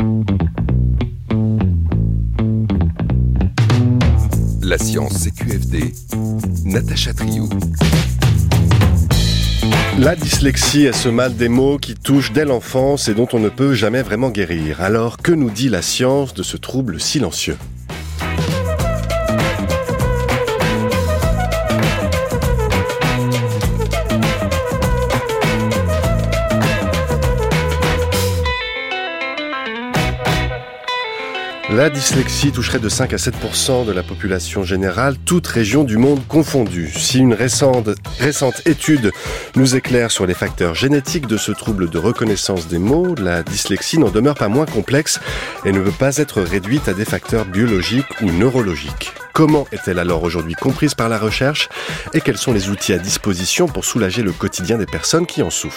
La science CQFD, Natacha Triou. La dyslexie est ce mal des mots qui touche dès l'enfance et dont on ne peut jamais vraiment guérir. Alors, que nous dit la science de ce trouble silencieux ? La dyslexie toucherait de 5 à 7% de la population générale, toutes régions du monde confondues. Si une récente étude nous éclaire sur les facteurs génétiques de ce trouble de reconnaissance des mots, la dyslexie n'en demeure pas moins complexe et ne peut pas être réduite à des facteurs biologiques ou neurologiques. Comment est-elle alors aujourd'hui comprise par la recherche et quels sont les outils à disposition pour soulager le quotidien des personnes qui en souffrent ?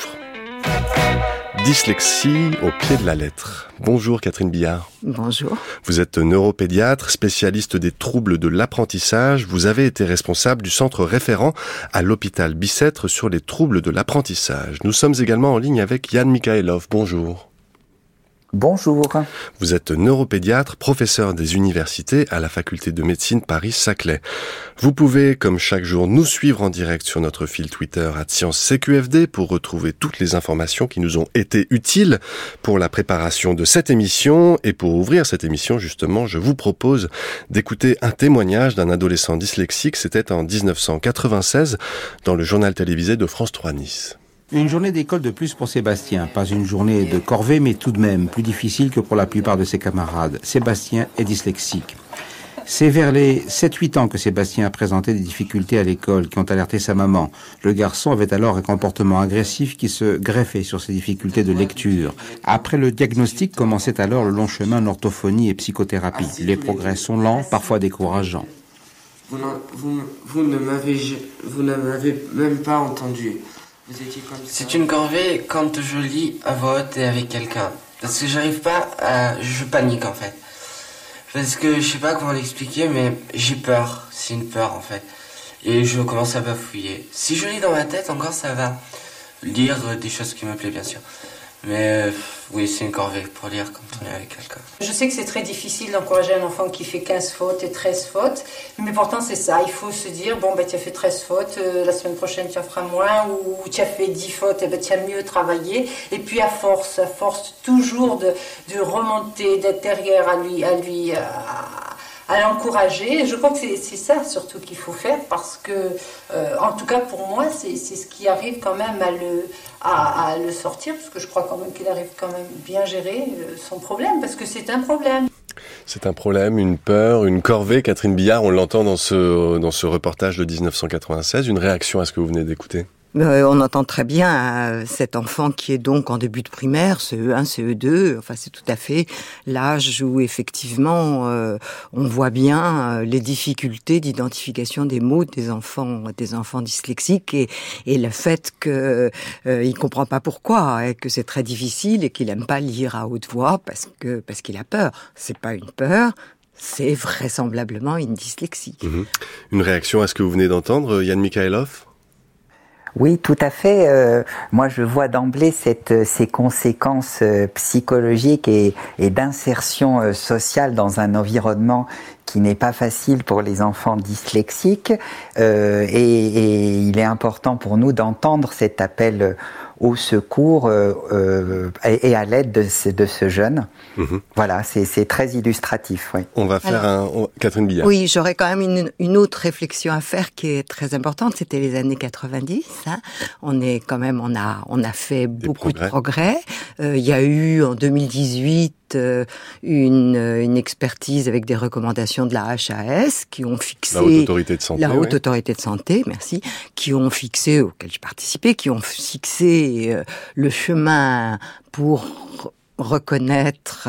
Dyslexie au pied de la lettre. Bonjour Catherine Billard. Bonjour. Vous êtes neuropédiatre, spécialiste des troubles de l'apprentissage. Vous avez été responsable du centre référent à l'hôpital Bicêtre sur les troubles de l'apprentissage. Nous sommes également en ligne avec Yann Mikhailov. Bonjour. Bonjour. Vous êtes neuropédiatre, professeur des universités à la faculté de médecine Paris-Saclay. Vous pouvez, comme chaque jour, nous suivre en direct sur notre fil Twitter @ScienceCQFD pour retrouver toutes les informations qui nous ont été utiles pour la préparation de cette émission. Et pour ouvrir cette émission, justement, je vous propose d'écouter un témoignage d'un adolescent dyslexique. C'était en 1996 dans le journal télévisé de France 3 Nice. Une journée d'école de plus pour Sébastien. Pas une journée de corvée, mais tout de même plus difficile que pour la plupart de ses camarades. Sébastien est dyslexique. C'est vers les 7-8 ans que Sébastien a présenté des difficultés à l'école qui ont alerté sa maman. Le garçon avait alors un comportement agressif qui se greffait sur ses difficultés de lecture. Après le diagnostic, commençait alors le long chemin d'orthophonie et psychothérapie. Les progrès sont lents, parfois décourageants. Vous ne m'avez même pas entendu. C'est une corvée quand je lis à voix haute et avec quelqu'un. Parce que j'arrive pas à... Je panique en fait. Parce que je sais pas comment l'expliquer, mais j'ai peur. C'est une peur en fait. Et je commence à bafouiller. Si je lis dans ma tête, encore ça va. Lire des choses qui me plaisent bien sûr. Mais oui, c'est une corvée pour lire quand on est avec quelqu'un. Je sais que c'est très difficile d'encourager un enfant qui fait 15 fautes et 13 fautes, mais pourtant c'est ça, il faut se dire, tu as fait 13 fautes, la semaine prochaine tu en feras moins, ou tu as fait 10 fautes, tu as mieux travaillé, et puis à force toujours de remonter, d'être derrière à l'encourager. Je crois que c'est ça surtout qu'il faut faire, parce que, en tout cas pour moi, c'est ce qui arrive quand même à le sortir, parce que je crois quand même qu'il arrive quand même bien gérer son problème, parce que c'est un problème. C'est un problème, une peur, une corvée. Catherine Billard, on l'entend dans ce reportage de 1996. Une réaction à ce que vous venez d'écouter ? On entend très bien cet enfant qui est donc en début de primaire, CE1, CE2, enfin c'est tout à fait l'âge où effectivement on voit bien les difficultés d'identification des mots des enfants dyslexiques et le fait que il comprend pas pourquoi et que c'est très difficile et qu'il aime pas lire à haute voix parce qu'il a peur. C'est pas une peur. C'est vraisemblablement une dyslexie. Une réaction à ce que vous venez d'entendre, Yann Mikhailov ? Oui, tout à fait. Moi, je vois d'emblée ces conséquences psychologiques et d'insertion sociale dans un environnement qui n'est pas facile pour les enfants dyslexiques. Et il est important pour nous d'entendre cet appel au secours et à l'aide de ce jeune. Voilà, c'est très illustratif. Oui. On va faire Catherine Billard. Oui, j'aurais quand même une autre réflexion à faire qui est très importante. C'était les années 90. On a fait beaucoup de progrès. Il y a eu en 2018 une expertise avec des recommandations de la HAS qui ont fixé la Haute Autorité de Santé, Haute Autorité de Santé, merci, qui ont fixé, auquel j'ai participé, qui ont fixé le chemin pour reconnaître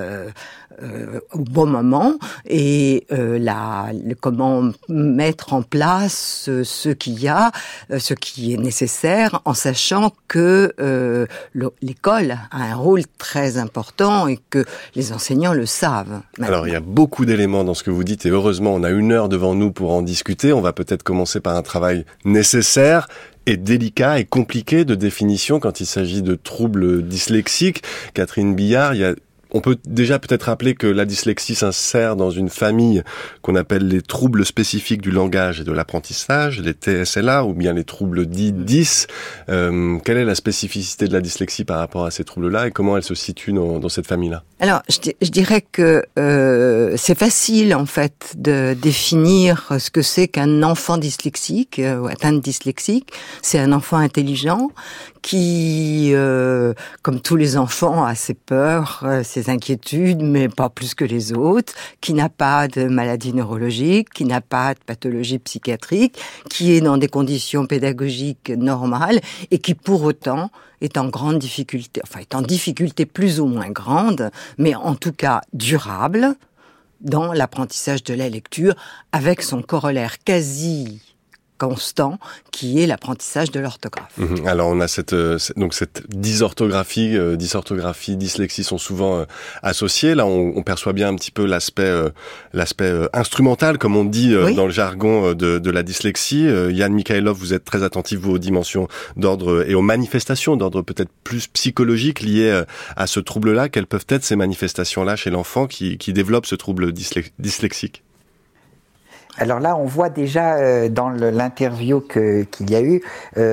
au bon moment et comment mettre en place ce qui est nécessaire en sachant que l'école a un rôle très important et que les enseignants le savent. Maintenant. Alors il y a beaucoup d'éléments dans ce que vous dites et heureusement on a 1 heure devant nous pour en discuter. On va peut-être commencer par un travail nécessaire et délicat et compliqué de définition quand il s'agit de troubles dyslexiques. Catherine Billard, On peut déjà peut-être rappeler que la dyslexie s'insère dans une famille qu'on appelle les troubles spécifiques du langage et de l'apprentissage, les TSLA, ou bien les troubles dits 10. Quelle est la spécificité de la dyslexie par rapport à ces troubles-là et comment elle se situe dans cette famille-là? Alors, je dirais que c'est facile, en fait, de définir ce que c'est qu'un enfant dyslexique, ou atteint de dyslexique. C'est un enfant intelligent qui, comme tous les enfants, a ses peurs, ses inquiétudes, mais pas plus que les autres, qui n'a pas de maladie neurologique, qui n'a pas de pathologie psychiatrique, qui est dans des conditions pédagogiques normales et qui, pour autant, est en grande difficulté, enfin est en difficulté plus ou moins grande, mais en tout cas durable, dans l'apprentissage de la lecture, avec son corollaire quasi constant, qui est l'apprentissage de l'orthographe. Alors on a cette dysorthographie, dyslexie sont souvent associées. Là, on perçoit bien un petit peu l'aspect instrumental, comme on dit dans le jargon de la dyslexie. Yann Mikhailov, vous êtes très attentif aux dimensions d'ordre et aux manifestations d'ordre peut-être plus psychologique liées à ce trouble-là. Quelles peuvent être ces manifestations-là chez l'enfant qui développe ce trouble dyslexique? Alors là, on voit déjà dans l'interview qu'il y a eu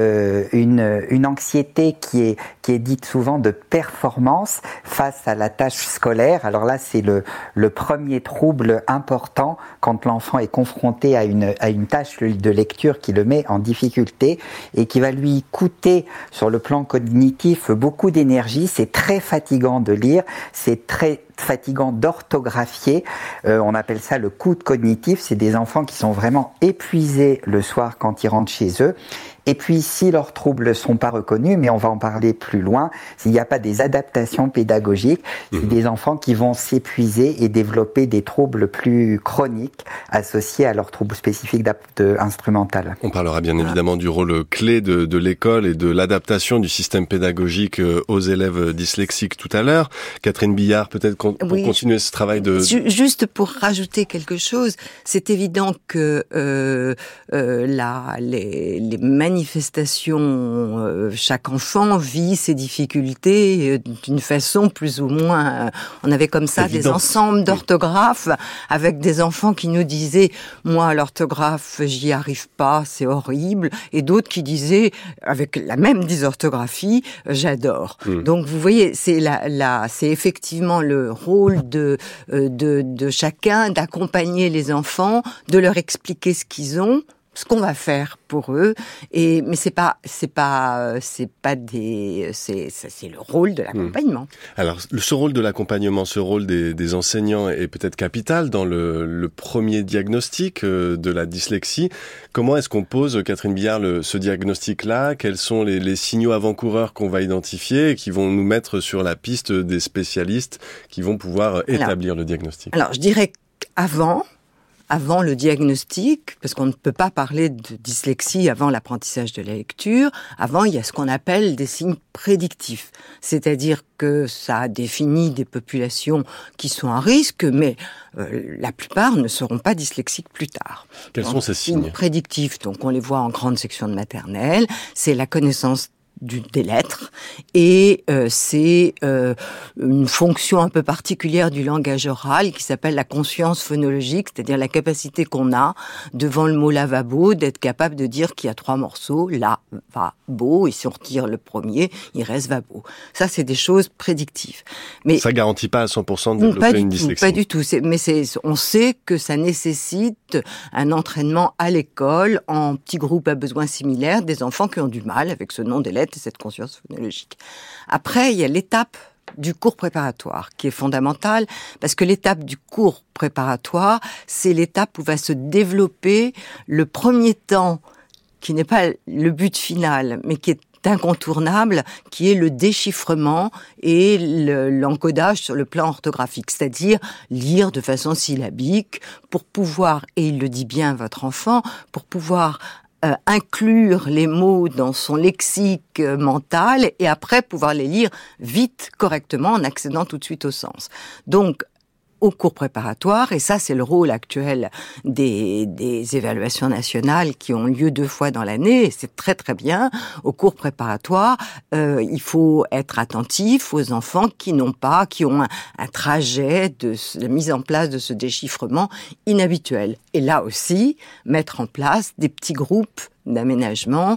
une anxiété qui est dite souvent de performance face à la tâche scolaire. Alors là, c'est le premier trouble important quand l'enfant est confronté à une tâche de lecture qui le met en difficulté et qui va lui coûter sur le plan cognitif beaucoup d'énergie. C'est très fatigant de lire, c'est très fatigant d'orthographier. On appelle ça le coût cognitif. C'est des enfants qui sont vraiment épuisés le soir quand ils rentrent chez eux. Et puis, si leurs troubles ne sont pas reconnus, mais on va en parler plus loin, s'il n'y a pas des adaptations pédagogiques, c'est des enfants qui vont s'épuiser et développer des troubles plus chroniques associés à leurs troubles spécifiques instrumental. On parlera bien évidemment du rôle clé de l'école et de l'adaptation du système pédagogique aux élèves dyslexiques tout à l'heure. Catherine Billard, peut-être pour continuer ce travail de... Juste pour rajouter quelque chose, c'est évident que les manifestations, chaque enfant vit ses difficultés d'une façon plus ou moins... on avait comme ça des ensembles d'orthographes avec des enfants qui nous disaient « moi, l'orthographe, j'y arrive pas, c'est horrible », et d'autres qui disaient, avec la même dysorthographie, « j'adore ». Donc vous voyez, c'est effectivement le rôle de chacun d'accompagner les enfants, de leur expliquer ce qu'ils ont, ce qu'on va faire pour eux, mais c'est le rôle de l'accompagnement. Alors, ce rôle de l'accompagnement, ce rôle des enseignants est peut-être capital dans le premier diagnostic de la dyslexie. Comment est-ce qu'on pose, Catherine Billard, ce diagnostic-là? Quels sont les signaux avant-coureurs qu'on va identifier et qui vont nous mettre sur la piste des spécialistes qui vont pouvoir établir le diagnostic? Alors, je dirais qu'avant le diagnostic, parce qu'on ne peut pas parler de dyslexie avant l'apprentissage de la lecture, avant il y a ce qu'on appelle des signes prédictifs. C'est-à-dire que ça définit des populations qui sont à risque, mais la plupart ne seront pas dyslexiques plus tard. Quels sont ces signes prédictifs? Donc on les voit en grande section de maternelle, c'est la connaissance des lettres, et c'est une fonction un peu particulière du langage oral qui s'appelle la conscience phonologique, c'est-à-dire la capacité qu'on a devant le mot lavabo d'être capable de dire qu'il y a 3 morceaux, la-va-bo, et si on retire le premier, il reste vabo. Ça, c'est des choses prédictives. Mais ça garantit pas à 100% de développer une dyslexie. Pas du tout. On sait que ça nécessite un entraînement à l'école en petits groupes à besoins similaires des enfants qui ont du mal avec ce nom des lettres et cette conscience phonologique. Après, il y a l'étape du cours préparatoire qui est fondamentale, parce que l'étape du cours préparatoire, c'est l'étape où va se développer le premier temps, qui n'est pas le but final, mais qui est incontournable, qui est le déchiffrement et l'encodage sur le plan orthographique, c'est-à-dire lire de façon syllabique pour pouvoir, et il le dit bien votre enfant, pour pouvoir inclure les mots dans son lexique mental et après pouvoir les lire vite, correctement, en accédant tout de suite au sens. Donc, au cours préparatoire, et ça c'est le rôle actuel des évaluations nationales qui ont lieu 2 fois dans l'année, et c'est très très bien. Au cours préparatoire, il faut être attentif aux enfants qui ont un trajet de la mise en place de ce déchiffrement inhabituel. Et là aussi, mettre en place des petits groupes d'aménagement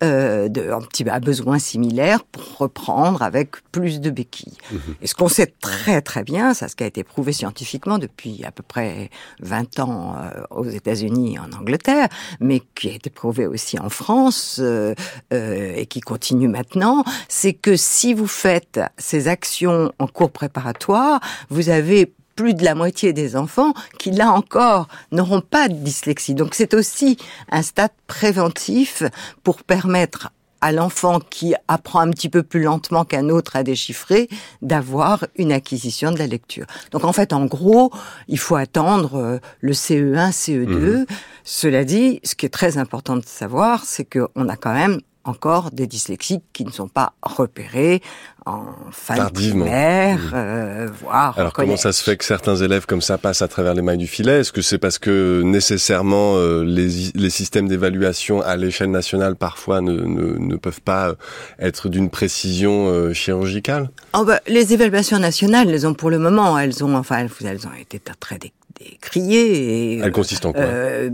à besoins similaires pour reprendre avec plus de béquilles. Et ce qu'on sait très très bien, ça ce qui a été prouvé scientifiquement depuis à peu près 20 ans aux États-Unis et en Angleterre, mais qui a été prouvé aussi en France et qui continue maintenant, c'est que si vous faites ces actions en cours préparatoire, vous avez plus de la moitié des enfants qui, là encore, n'auront pas de dyslexie. Donc c'est aussi un stade préventif pour permettre à l'enfant qui apprend un petit peu plus lentement qu'un autre à déchiffrer, d'avoir une acquisition de la lecture. Donc en fait, en gros, il faut attendre le CE1, CE2. Cela dit, ce qui est très important de savoir, c'est qu'on a quand même encore des dyslexiques qui ne sont pas repérés en fin de primaire, voire Alors comment ça se fait que certains élèves comme ça passent à travers les mailles du filet? Est-ce que c'est parce que nécessairement les systèmes d'évaluation à l'échelle nationale parfois ne peuvent pas être d'une précision chirurgicale? Les évaluations nationales, elles ont pour le moment, elles ont été très décriées. Elles consistent en quoi?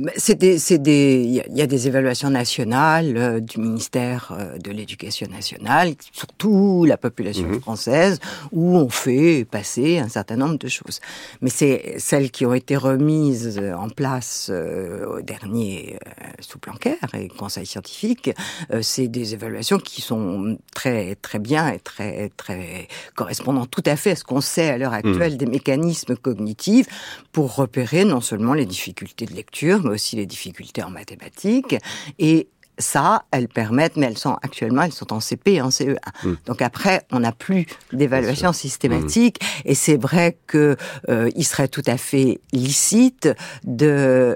Il y a des évaluations nationales du ministère de l'Éducation nationale, surtout la population française, où on fait passer un certain nombre de choses. Mais c'est celles qui ont été remises en place au dernier sous Blanquer et Conseil scientifique. C'est des évaluations qui sont très très bien et très très correspondant tout à fait à ce qu'on sait à l'heure actuelle des mécanismes cognitifs pour repérer non seulement les difficultés de lecture, mais aussi les difficultés en mathématiques. Et ça, elles permettent, mais elles sont en CP et en CE1. Donc après, on n'a plus d'évaluation systématique, et c'est vrai que il serait tout à fait licite de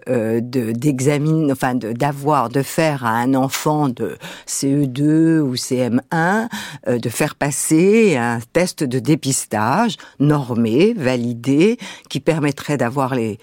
faire à un enfant de CE2 ou CM1 de faire passer un test de dépistage normé, validé, qui permettrait d'avoir les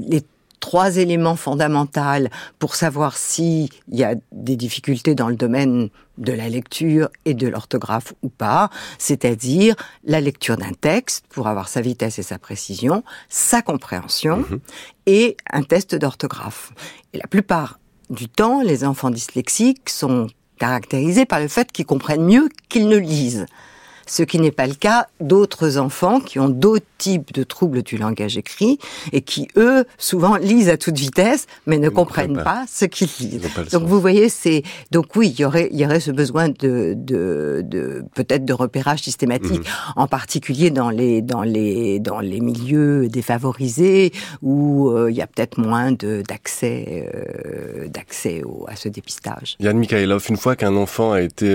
3 éléments fondamentaux pour savoir s'il y a des difficultés dans le domaine de la lecture et de l'orthographe ou pas, c'est-à-dire la lecture d'un texte pour avoir sa vitesse et sa précision, sa compréhension et un test d'orthographe. Et la plupart du temps, les enfants dyslexiques sont caractérisés par le fait qu'ils comprennent mieux qu'ils ne lisent. Ce qui n'est pas le cas d'autres enfants qui ont d'autres types de troubles du langage écrit et qui, eux, souvent lisent à toute vitesse, mais ne comprennent pas ce qu'ils lisent. Donc vous voyez, donc oui, il y aurait ce besoin de peut-être de repérage systématique, en particulier dans les milieux défavorisés où il y a peut-être moins d'accès à ce dépistage. Yann Mikhailov, une fois qu'un enfant a été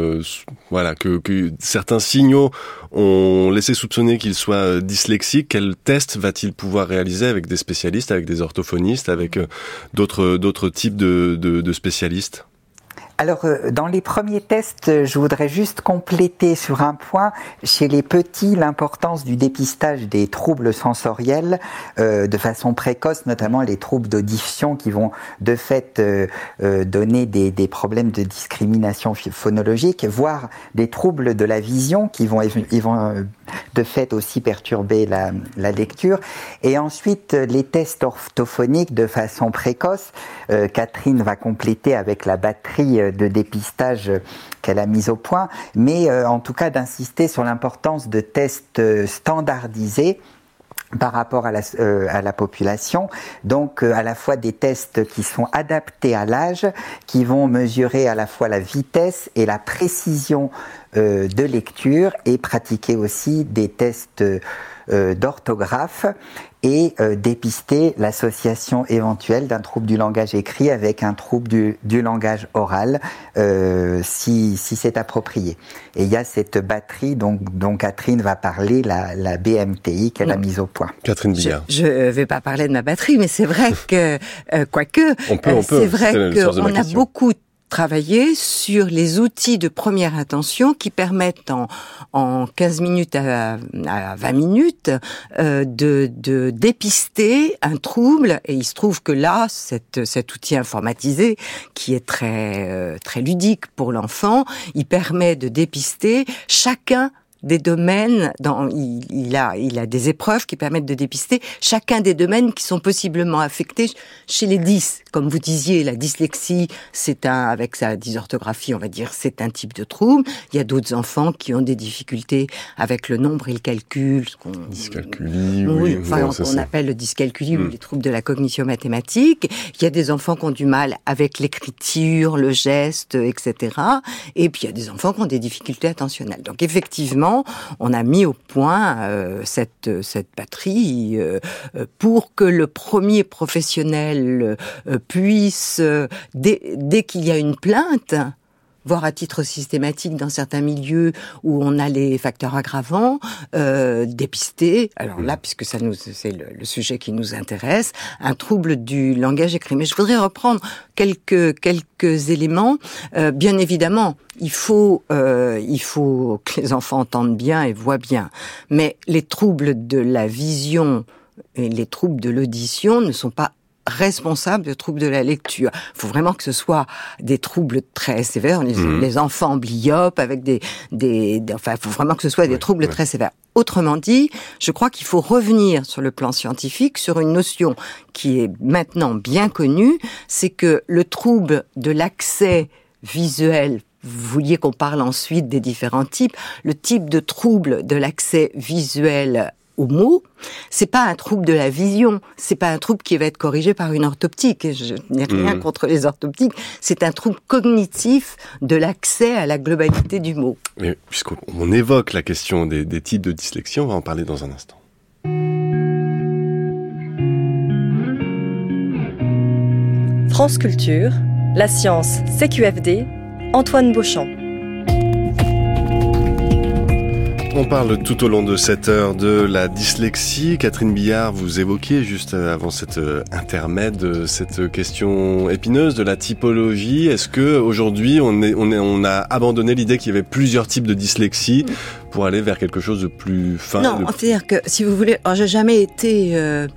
que certains signaux ont laissé soupçonner qu'il soit dyslexique, quel test va-t-il pouvoir réaliser avec des spécialistes, avec des orthophonistes, avec d'autres types de spécialistes? Alors, dans les premiers tests, je voudrais juste compléter sur un point. Chez les petits, l'importance du dépistage des troubles sensoriels de façon précoce, notamment les troubles d'audition qui vont de fait donner des problèmes de discrimination phonologique, voire des troubles de la vision qui vont de fait aussi perturber la lecture. Et ensuite, les tests orthophoniques de façon précoce. Catherine va compléter avec la batterie de dépistage qu'elle a mise au point, mais en tout cas d'insister sur l'importance de tests standardisés par rapport à la population, donc à la fois des tests qui sont adaptés à l'âge, qui vont mesurer à la fois la vitesse et la précision de lecture, et pratiquer aussi des tests d'orthographe, et dépister l'association éventuelle d'un trouble du langage écrit avec un trouble du langage oral, si c'est approprié. Et il y a cette batterie dont Catherine va parler, la BMTI qu'elle a mise au point. Catherine Billard. Je vais pas parler de ma batterie, mais c'est vrai que, on peut, c'est vrai qu'on a beaucoup travailler sur les outils de première intention qui permettent en 15 minutes à 20 minutes de dépister un trouble. Et il se trouve que là, cet outil informatisé qui est très ludique pour l'enfant, il permet de dépister chacun des domaines, il a des épreuves qui permettent de dépister chacun des domaines qui sont possiblement affectés chez les 10. Comme vous disiez, la dyslexie, avec sa dysorthographie, on va dire, c'est un type de trouble. Il y a d'autres enfants qui ont des difficultés avec le nombre et le calcul. Dyscalculie, on appelle le dyscalculie ou les troubles de la cognition mathématique. Il y a des enfants qui ont du mal avec l'écriture, le geste, etc. Et puis il y a des enfants qui ont des difficultés attentionnelles. Donc effectivement, on a mis au point cette batterie pour que le premier professionnel puisse, dès qu'il y a une plainte, voire à titre systématique dans certains milieux où on a les facteurs aggravants, dépister. Alors là, puisque c'est le sujet qui nous intéresse, un trouble du langage écrit. Mais je voudrais reprendre quelques éléments. Bien évidemment, il faut que les enfants entendent bien et voient bien. Mais les troubles de la vision et les troubles de l'audition ne sont pas responsables de troubles de la lecture. Il faut vraiment que ce soit des troubles très sévères. Les enfants amblyopes avec il faut vraiment que ce soit des troubles très sévères. Autrement dit, je crois qu'il faut revenir sur le plan scientifique sur une notion qui est maintenant bien connue, c'est que le trouble de l'accès visuel, vous vouliez qu'on parle ensuite des différents types, le type de trouble de l'accès visuel aux mots, c'est pas un trouble de la vision, c'est pas un trouble qui va être corrigé par une orthoptique. Je n'ai rien contre les orthoptiques, c'est un trouble cognitif de l'accès à la globalité du mot. Mais puisqu'on évoque la question des types de dyslexie, on va en parler dans un instant. France Culture, la science CQFD, Antoine Beauchamp. On parle tout au long de cette heure de la dyslexie. Catherine Billard, vous évoquiez juste avant cet intermède cette question épineuse de la typologie. Est-ce que aujourd'hui on a abandonné l'idée qu'il y avait plusieurs types de dyslexie pour aller vers quelque chose de plus fin? Non, c'est-à-dire que si vous voulez, j'ai jamais été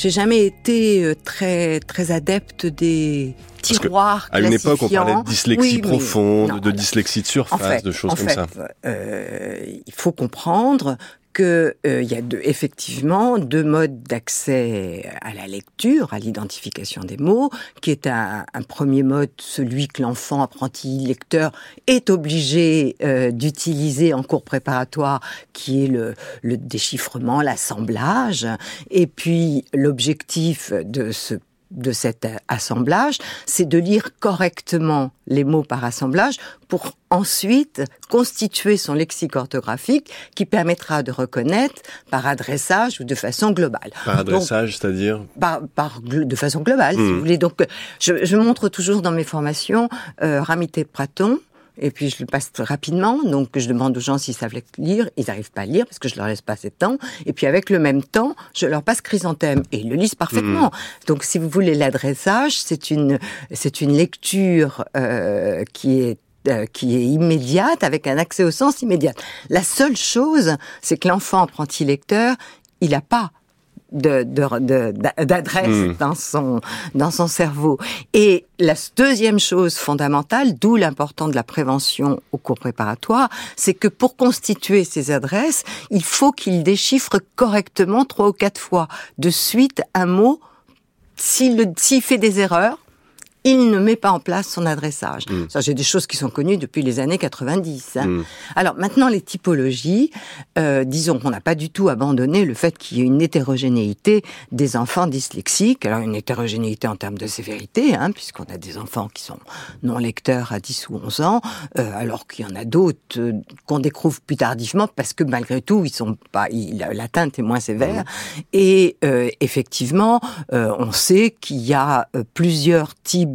très très adepte des tiroirs à une époque, on parlait de dyslexie profonde, de dyslexie de surface, de choses comme ça. Il faut comprendre que il y a effectivement deux modes d'accès à la lecture, à l'identification des mots, qui est un premier mode, celui que l'enfant apprenti lecteur est obligé d'utiliser en cours préparatoire, qui est le déchiffrement, l'assemblage, et puis l'objectif de cet assemblage, c'est de lire correctement les mots par assemblage pour ensuite constituer son lexique orthographique qui permettra de reconnaître par adressage ou de façon globale. Par adressage, c'est-à-dire de façon globale, si vous voulez. Donc, je montre toujours dans mes formations Ramité Praton. Et puis je le passe rapidement, donc je demande aux gens s'ils savent lire, ils n'arrivent pas à lire parce que je leur laisse pas assez de temps. Et puis avec le même temps, je leur passe Chrysanthème et ils le lisent parfaitement. Donc si vous voulez l'adressage, c'est une lecture qui est immédiate avec un accès au sens immédiat. La seule chose, c'est que l'enfant apprenti lecteur, il n'a pas d'adresse dans son cerveau. Et la deuxième chose fondamentale, d'où l'importance de la prévention au cours préparatoire, c'est que pour constituer ces adresses, il faut qu'il déchiffre correctement 3 ou 4 fois de suite un mot. S'il fait des erreurs, il ne met pas en place son adressage. Ça, j'ai des choses qui sont connues depuis les années 90. Alors maintenant, les typologies, disons qu'on n'a pas du tout abandonné le fait qu'il y ait une hétérogénéité des enfants dyslexiques. Alors une hétérogénéité en termes de sévérité, puisqu'on a des enfants qui sont non lecteurs à 10 ou 11 ans, alors qu'il y en a d'autres qu'on découvre plus tardivement parce que malgré tout, l'atteinte est moins sévère. Et effectivement, on sait qu'il y a plusieurs types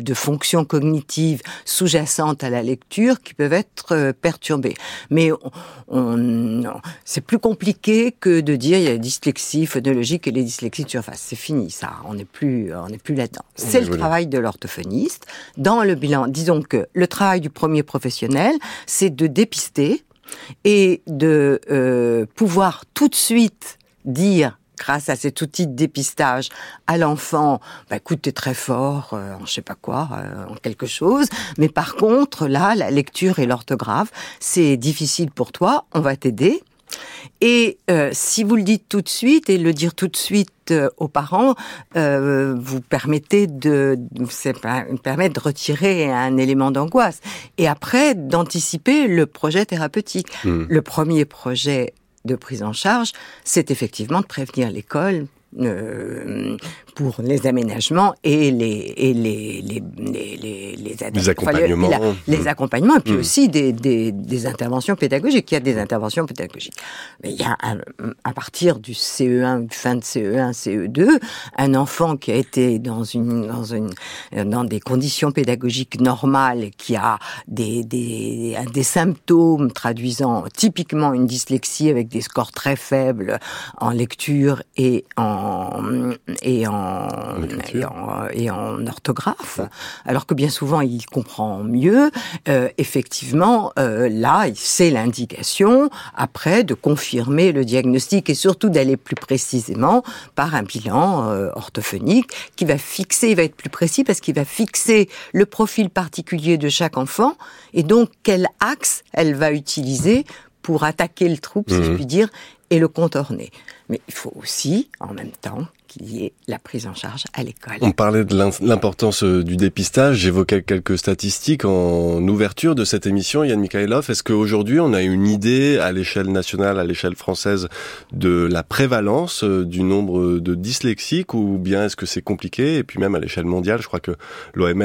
type de fonctions cognitives sous-jacentes à la lecture qui peuvent être perturbées. Mais c'est plus compliqué que de dire il y a la dyslexie phonologique et les dyslexies de surface. C'est fini, ça. On n'est plus là-dedans. C'est le travail de l'orthophoniste. Dans le bilan, disons que le travail du premier professionnel, c'est de dépister et de pouvoir tout de suite dire, grâce à cet outil de dépistage, à l'enfant, écoute, t'es très fort, en je sais pas quoi, en quelque chose, mais par contre, là, la lecture et l'orthographe, c'est difficile pour toi, on va t'aider. Et si vous le dites tout de suite, et le dire tout de suite aux parents, vous permet de retirer un élément d'angoisse. Et après, d'anticiper le projet thérapeutique. Le premier projet de prise en charge, c'est effectivement de prévenir l'école pour les aménagements et les accompagnements. Les accompagnements, et puis aussi des interventions pédagogiques. Il y a des interventions pédagogiques. Mais il y a, à partir du CE1, fin de CE1, CE2, un enfant qui a été dans des conditions pédagogiques normales, qui a des symptômes traduisant typiquement une dyslexie avec des scores très faibles en lecture et en orthographe, alors que bien souvent il comprend mieux. Effectivement, là, c'est l'indication après de confirmer le diagnostic et surtout d'aller plus précisément par un bilan orthophonique qui va être plus précis parce qu'il va fixer le profil particulier de chaque enfant et donc quel axe elle va utiliser pour attaquer le trouble, si je puis dire, et le contourner. Mais il faut aussi, en même temps, qu'il y ait la prise en charge à l'école. On parlait de l'importance du dépistage. J'évoquais quelques statistiques en ouverture de cette émission, Yann Mikhailov. Est-ce qu'aujourd'hui, on a une idée à l'échelle nationale, à l'échelle française, de la prévalence du nombre de dyslexiques, ou bien est-ce que c'est compliqué? Et puis même à l'échelle mondiale, je crois que l'OMS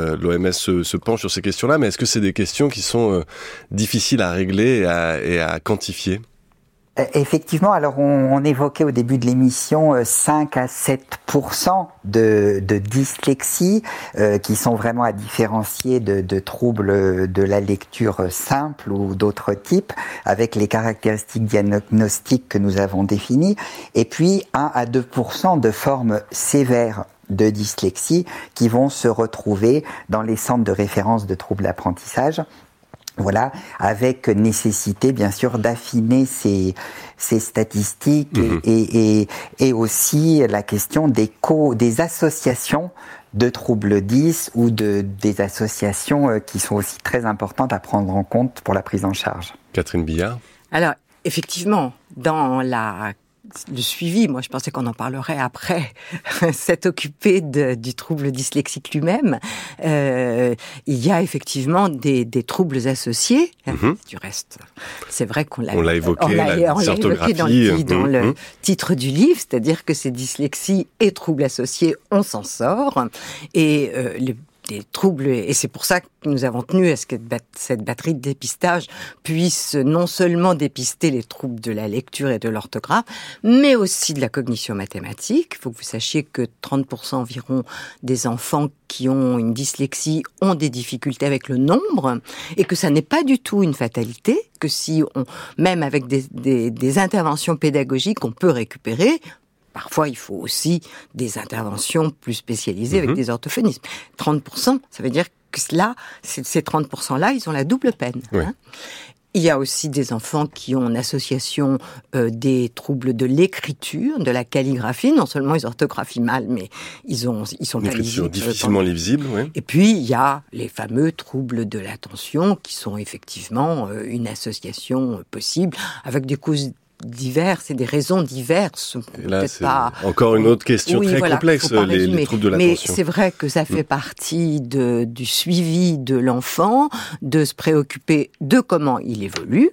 se penche sur ces questions-là, mais est-ce que c'est des questions qui sont difficiles à régler et à quantifier? Effectivement, alors on évoquait au début de l'émission 5 à 7% de dyslexie qui sont vraiment à différencier de troubles de la lecture simple ou d'autres types, avec les caractéristiques diagnostiques que nous avons définies, et puis 1 à 2% de formes sévères de dyslexie qui vont se retrouver dans les centres de référence de troubles d'apprentissage. Voilà, avec nécessité bien sûr d'affiner ces statistiques et aussi la question des associations de troubles 10 ou des associations qui sont aussi très importantes à prendre en compte pour la prise en charge. Catherine Billard. Alors, effectivement, dans le suivi, moi je pensais qu'on en parlerait après, s'être occupé du trouble dyslexique lui-même. Il y a effectivement des troubles associés. Du reste, c'est vrai qu'on l'a évoqué dans le titre du livre, c'est-à-dire que ces dyslexies et troubles associés, on s'en sort. Et des troubles, et c'est pour ça que nous avons tenu à ce que cette batterie de dépistage puisse non seulement dépister les troubles de la lecture et de l'orthographe, mais aussi de la cognition mathématique. Il faut que vous sachiez que 30% environ des enfants qui ont une dyslexie ont des difficultés avec le nombre, et que ça n'est pas du tout une fatalité, que même avec des interventions pédagogiques, on peut récupérer. Parfois, il faut aussi des interventions plus spécialisées avec des orthophonistes. 30%, ça veut dire que là, ces 30%-là, ils ont la double peine. Oui. Hein. Il y a aussi des enfants qui ont en association des troubles de l'écriture, de la calligraphie. Non seulement ils orthographient mal, mais ils sont pas lisibles. Difficilement lisibles, oui. Et puis, il y a les fameux troubles de l'attention qui sont effectivement une association possible avec des causes diverses et des raisons diverses. Et là, c'est encore une autre question très complexe, les troubles de l'attention. Mais c'est vrai que ça fait partie du suivi de l'enfant, de se préoccuper de comment il évolue,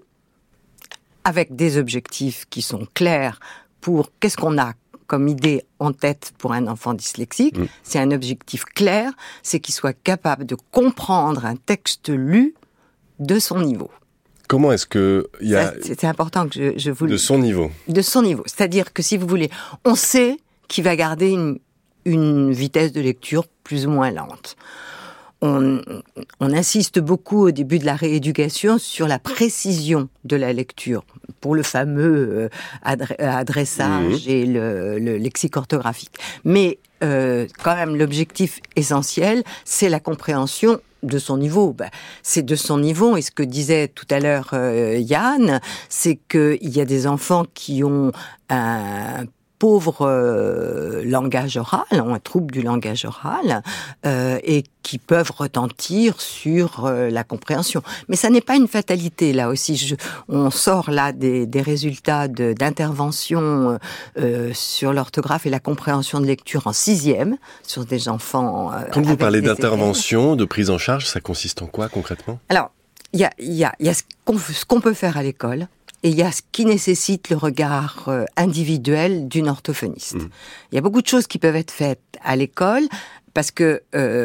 avec des objectifs qui sont clairs pour qu'est-ce qu'on a comme idée en tête pour un enfant dyslexique. C'est un objectif clair, c'est qu'il soit capable de comprendre un texte lu de son niveau. Comment est-ce que il y a... C'est important que je vous le... De son niveau. De son niveau. C'est-à-dire que si vous voulez, on sait qu'il va garder une vitesse de lecture plus ou moins lente. On insiste beaucoup au début de la rééducation sur la précision de la lecture pour le fameux adressage et le lexique orthographique. Mais quand même, l'objectif essentiel, c'est la compréhension de son niveau. C'est de son niveau, et ce que disait tout à l'heure Yann, c'est qu'il y a des enfants qui ont un pauvre langage oral, ont un trouble du langage oral, et qui peuvent retentir sur la compréhension. Mais ça n'est pas une fatalité, là aussi. On sort là des résultats d'intervention sur l'orthographe et la compréhension de lecture en 6e, sur des enfants... Quand vous parlez d'intervention, de prise en charge, ça consiste en quoi concrètement ? Alors, il y a ce qu'on peut faire à l'école, et il y a ce qui nécessite le regard individuel d'une orthophoniste. Il y a beaucoup de choses qui peuvent être faites à l'école, parce que,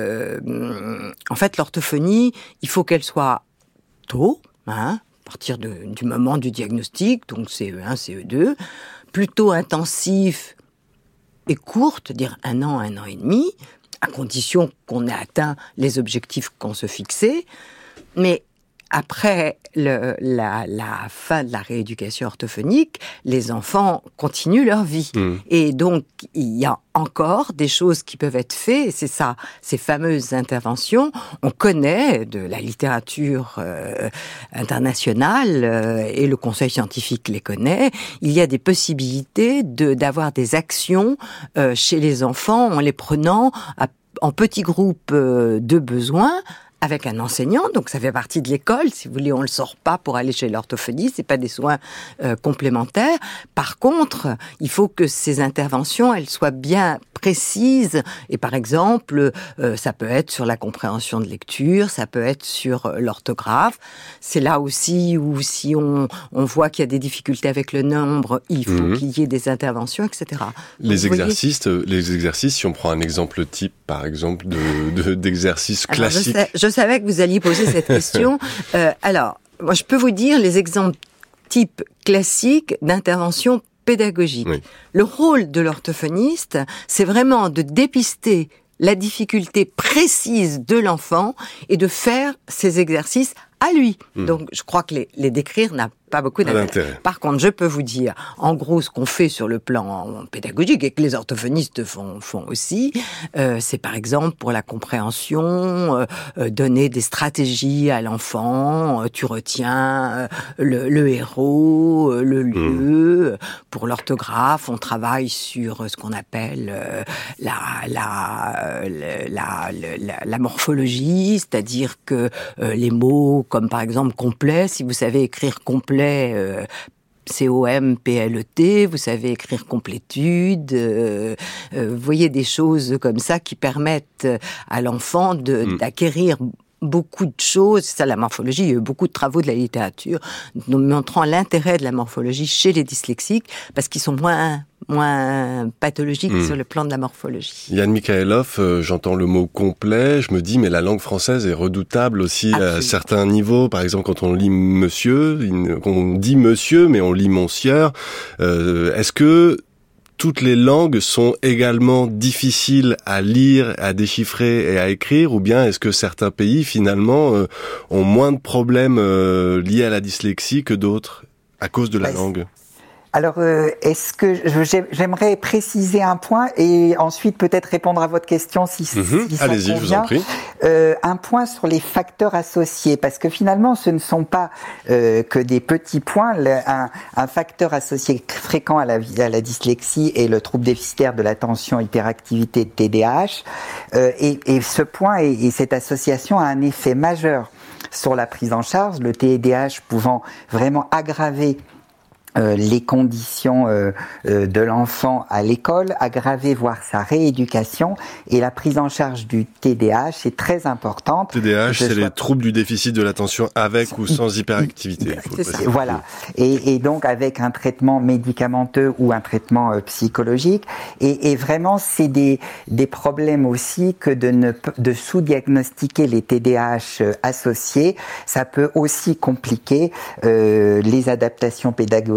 en fait, l'orthophonie, il faut qu'elle soit tôt, à partir du moment du diagnostic, donc CE1, CE2, plutôt intensif et courte, dire 1 an et demi, à condition qu'on ait atteint les objectifs qu'on se fixait, mais après la fin de la rééducation orthophonique, les enfants continuent leur vie. Et donc, il y a encore des choses qui peuvent être faites, c'est ça, ces fameuses interventions. On connaît de la littérature internationale, et le conseil scientifique les connaît, il y a des possibilités d'avoir des actions chez les enfants en les prenant en petits groupes de besoins, avec un enseignant, donc ça fait partie de l'école. Si vous voulez, on le sort pas pour aller chez l'orthophoniste, c'est pas des soins complémentaires. Par contre, il faut que ces interventions, elles soient bien précises. Et par exemple, ça peut être sur la compréhension de lecture, ça peut être sur l'orthographe. C'est là aussi où si on voit qu'il y a des difficultés avec le nombre, il faut qu'il y ait des interventions, etc. Donc, les exercices, si on prend un exemple type, par exemple, d'exercices classiques. Je savais que vous alliez poser cette question. Alors, moi, je peux vous dire les exemples types classiques d'intervention pédagogique. Oui. Le rôle de l'orthophoniste, c'est vraiment de dépister la difficulté précise de l'enfant et de faire ces exercices à lui. Donc, je crois que les décrire n'a pas beaucoup d'intérêt. Par contre, je peux vous dire, en gros, ce qu'on fait sur le plan pédagogique et que les orthophonistes font aussi, c'est par exemple pour la compréhension, donner des stratégies à l'enfant. Tu retiens le héros, le lieu. Pour l'orthographe, on travaille sur ce qu'on appelle la morphologie, c'est-à-dire que les mots comme par exemple complet, si vous savez écrire complet, C-O-M-P-L-E-T, vous savez écrire complétude, vous voyez des choses comme ça qui permettent à l'enfant d'acquérir beaucoup de choses. C'est ça la morphologie, il y a eu beaucoup de travaux de la littérature nous montrant l'intérêt de la morphologie chez les dyslexiques parce qu'ils sont moins pathologiques sur le plan de la morphologie. Yann Mikhailov, j'entends le mot complet, je me dis mais la langue française est redoutable aussi à certains niveaux. Par exemple, quand on lit monsieur, on dit monsieur mais on lit monsieur. Est-ce que toutes les langues sont également difficiles à lire, à déchiffrer et à écrire, ou bien est-ce que certains pays, finalement, ont moins de problèmes liés à la dyslexie que d'autres, à cause de la langue ? Alors, est-ce que j'aimerais préciser un point et ensuite peut-être répondre à votre question si ça allez-y, convient. Je vous en prie. Un point sur les facteurs associés, parce que finalement, ce ne sont pas que des petits points. Un facteur associé fréquent à la dyslexie est le trouble déficitaire de l'attention hyperactivité de TDAH. Et ce point et cette association a un effet majeur sur la prise en charge, le TDAH pouvant vraiment aggraver les conditions de l'enfant à l'école, aggraver voire sa rééducation, et la prise en charge du TDAH est très importante. TDAH, c'est les troubles du déficit de l'attention avec ou sans hyperactivité. Voilà, et donc avec un traitement médicamenteux ou un traitement psychologique, et vraiment c'est des problèmes aussi que de sous-diagnostiquer les TDAH associés. Ça peut aussi compliquer les adaptations pédagogiques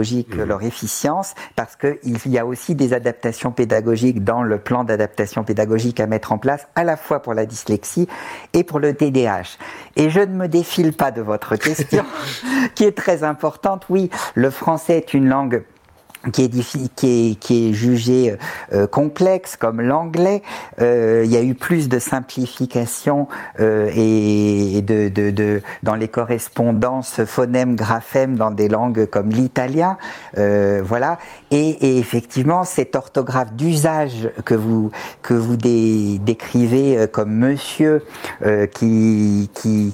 pédagogiques, leur efficience, parce qu'il y a aussi des adaptations pédagogiques dans le plan d'adaptation pédagogique à mettre en place, à la fois pour la dyslexie et pour le TDAH. Et je ne me défile pas de votre question, qui est très importante. Oui, le français est une langue qui est jugé complexe comme l'anglais. Il y a eu plus de simplification et dans les correspondances phonèmes graphèmes dans des langues comme l'italien, voilà. Et effectivement, cette orthographe d'usage que vous décrivez comme monsieur qui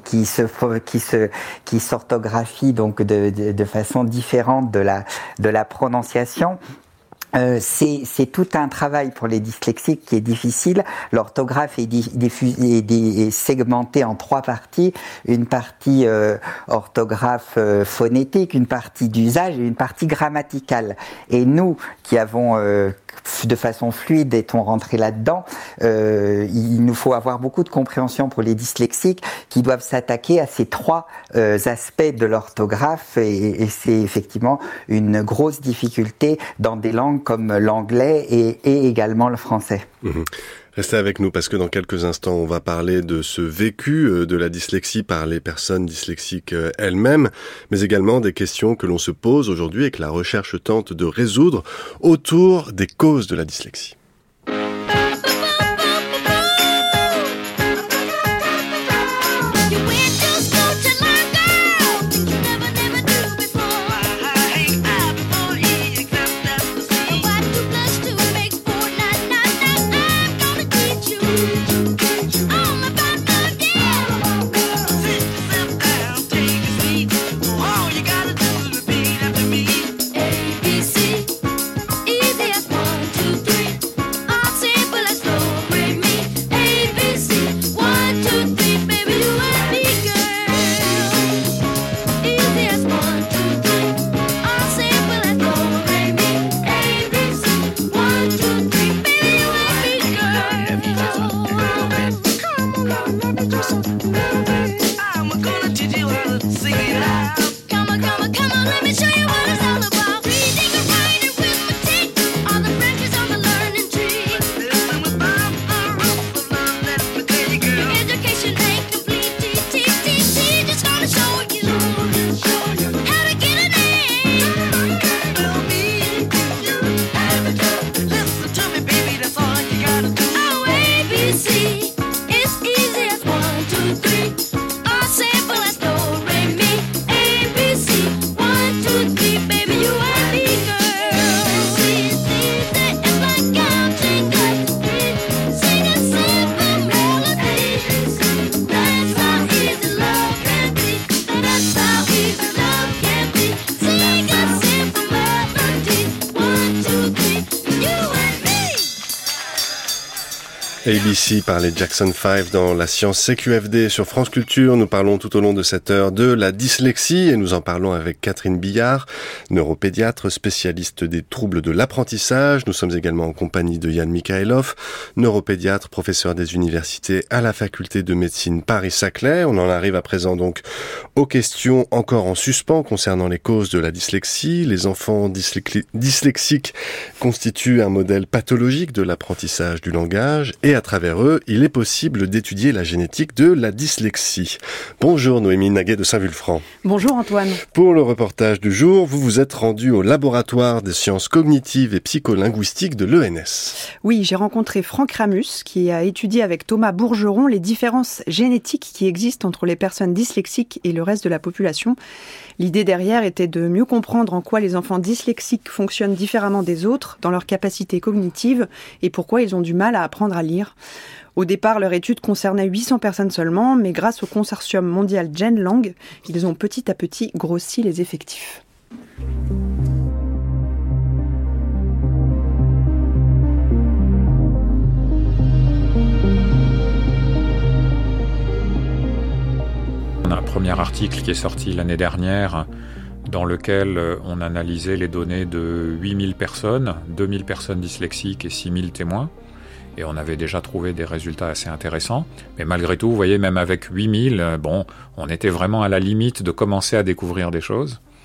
s'orthographie donc de façon différente de la prononciation. C'est tout un travail pour les dyslexiques qui est difficile. L'orthographe est segmentée en 3 parties. Une partie orthographe phonétique, une partie d'usage et une partie grammaticale. Et nous, qui avons de façon fluide étant rentrés là-dedans, il nous faut avoir beaucoup de compréhension pour les dyslexiques qui doivent s'attaquer à ces 3 aspects de l'orthographe et c'est effectivement une grosse difficulté dans des langues comme l'anglais et également le français. Mmh. Restez avec nous parce que dans quelques instants, on va parler de ce vécu de la dyslexie par les personnes dyslexiques elles-mêmes, mais également des questions que l'on se pose aujourd'hui et que la recherche tente de résoudre autour des causes de la dyslexie. ABC par les Jackson 5 dans la science CQFD sur France Culture. Nous parlons tout au long de cette heure de la dyslexie et nous en parlons avec Catherine Billard, neuropédiatre, spécialiste des troubles de l'apprentissage. Nous sommes également en compagnie de Yann Mikhailov, neuropédiatre, professeur des universités à la faculté de médecine Paris-Saclay. On en arrive à présent donc aux questions encore en suspens concernant les causes de la dyslexie. Les enfants dyslexiques constituent un modèle pathologique de l'apprentissage du langage et à travers eux, il est possible d'étudier la génétique de la dyslexie. Bonjour Noémie Naguet de Saint-Vulfranc. Bonjour Antoine. Pour le reportage du jour, vous vous êtes rendu au laboratoire des sciences cognitives et psycholinguistiques de l'ENS. Oui, j'ai rencontré Franck Ramus qui a étudié avec Thomas Bourgeron les différences génétiques qui existent entre les personnes dyslexiques et le reste de la population. L'idée derrière était de mieux comprendre en quoi les enfants dyslexiques fonctionnent différemment des autres dans leur capacité cognitive et pourquoi ils ont du mal à apprendre à lire. Au départ, leur étude concernait 800 personnes seulement, mais grâce au consortium mondial GenLang, ils ont petit à petit grossi les effectifs. On a un premier article qui est sorti l'année dernière dans lequel on analysait les données de 8000 personnes, 2000 personnes dyslexiques et 6000 témoins. Et on avait déjà trouvé des résultats assez intéressants. Mais malgré tout, vous voyez, même avec 8000, on était vraiment à la limite de commencer à découvrir des choses.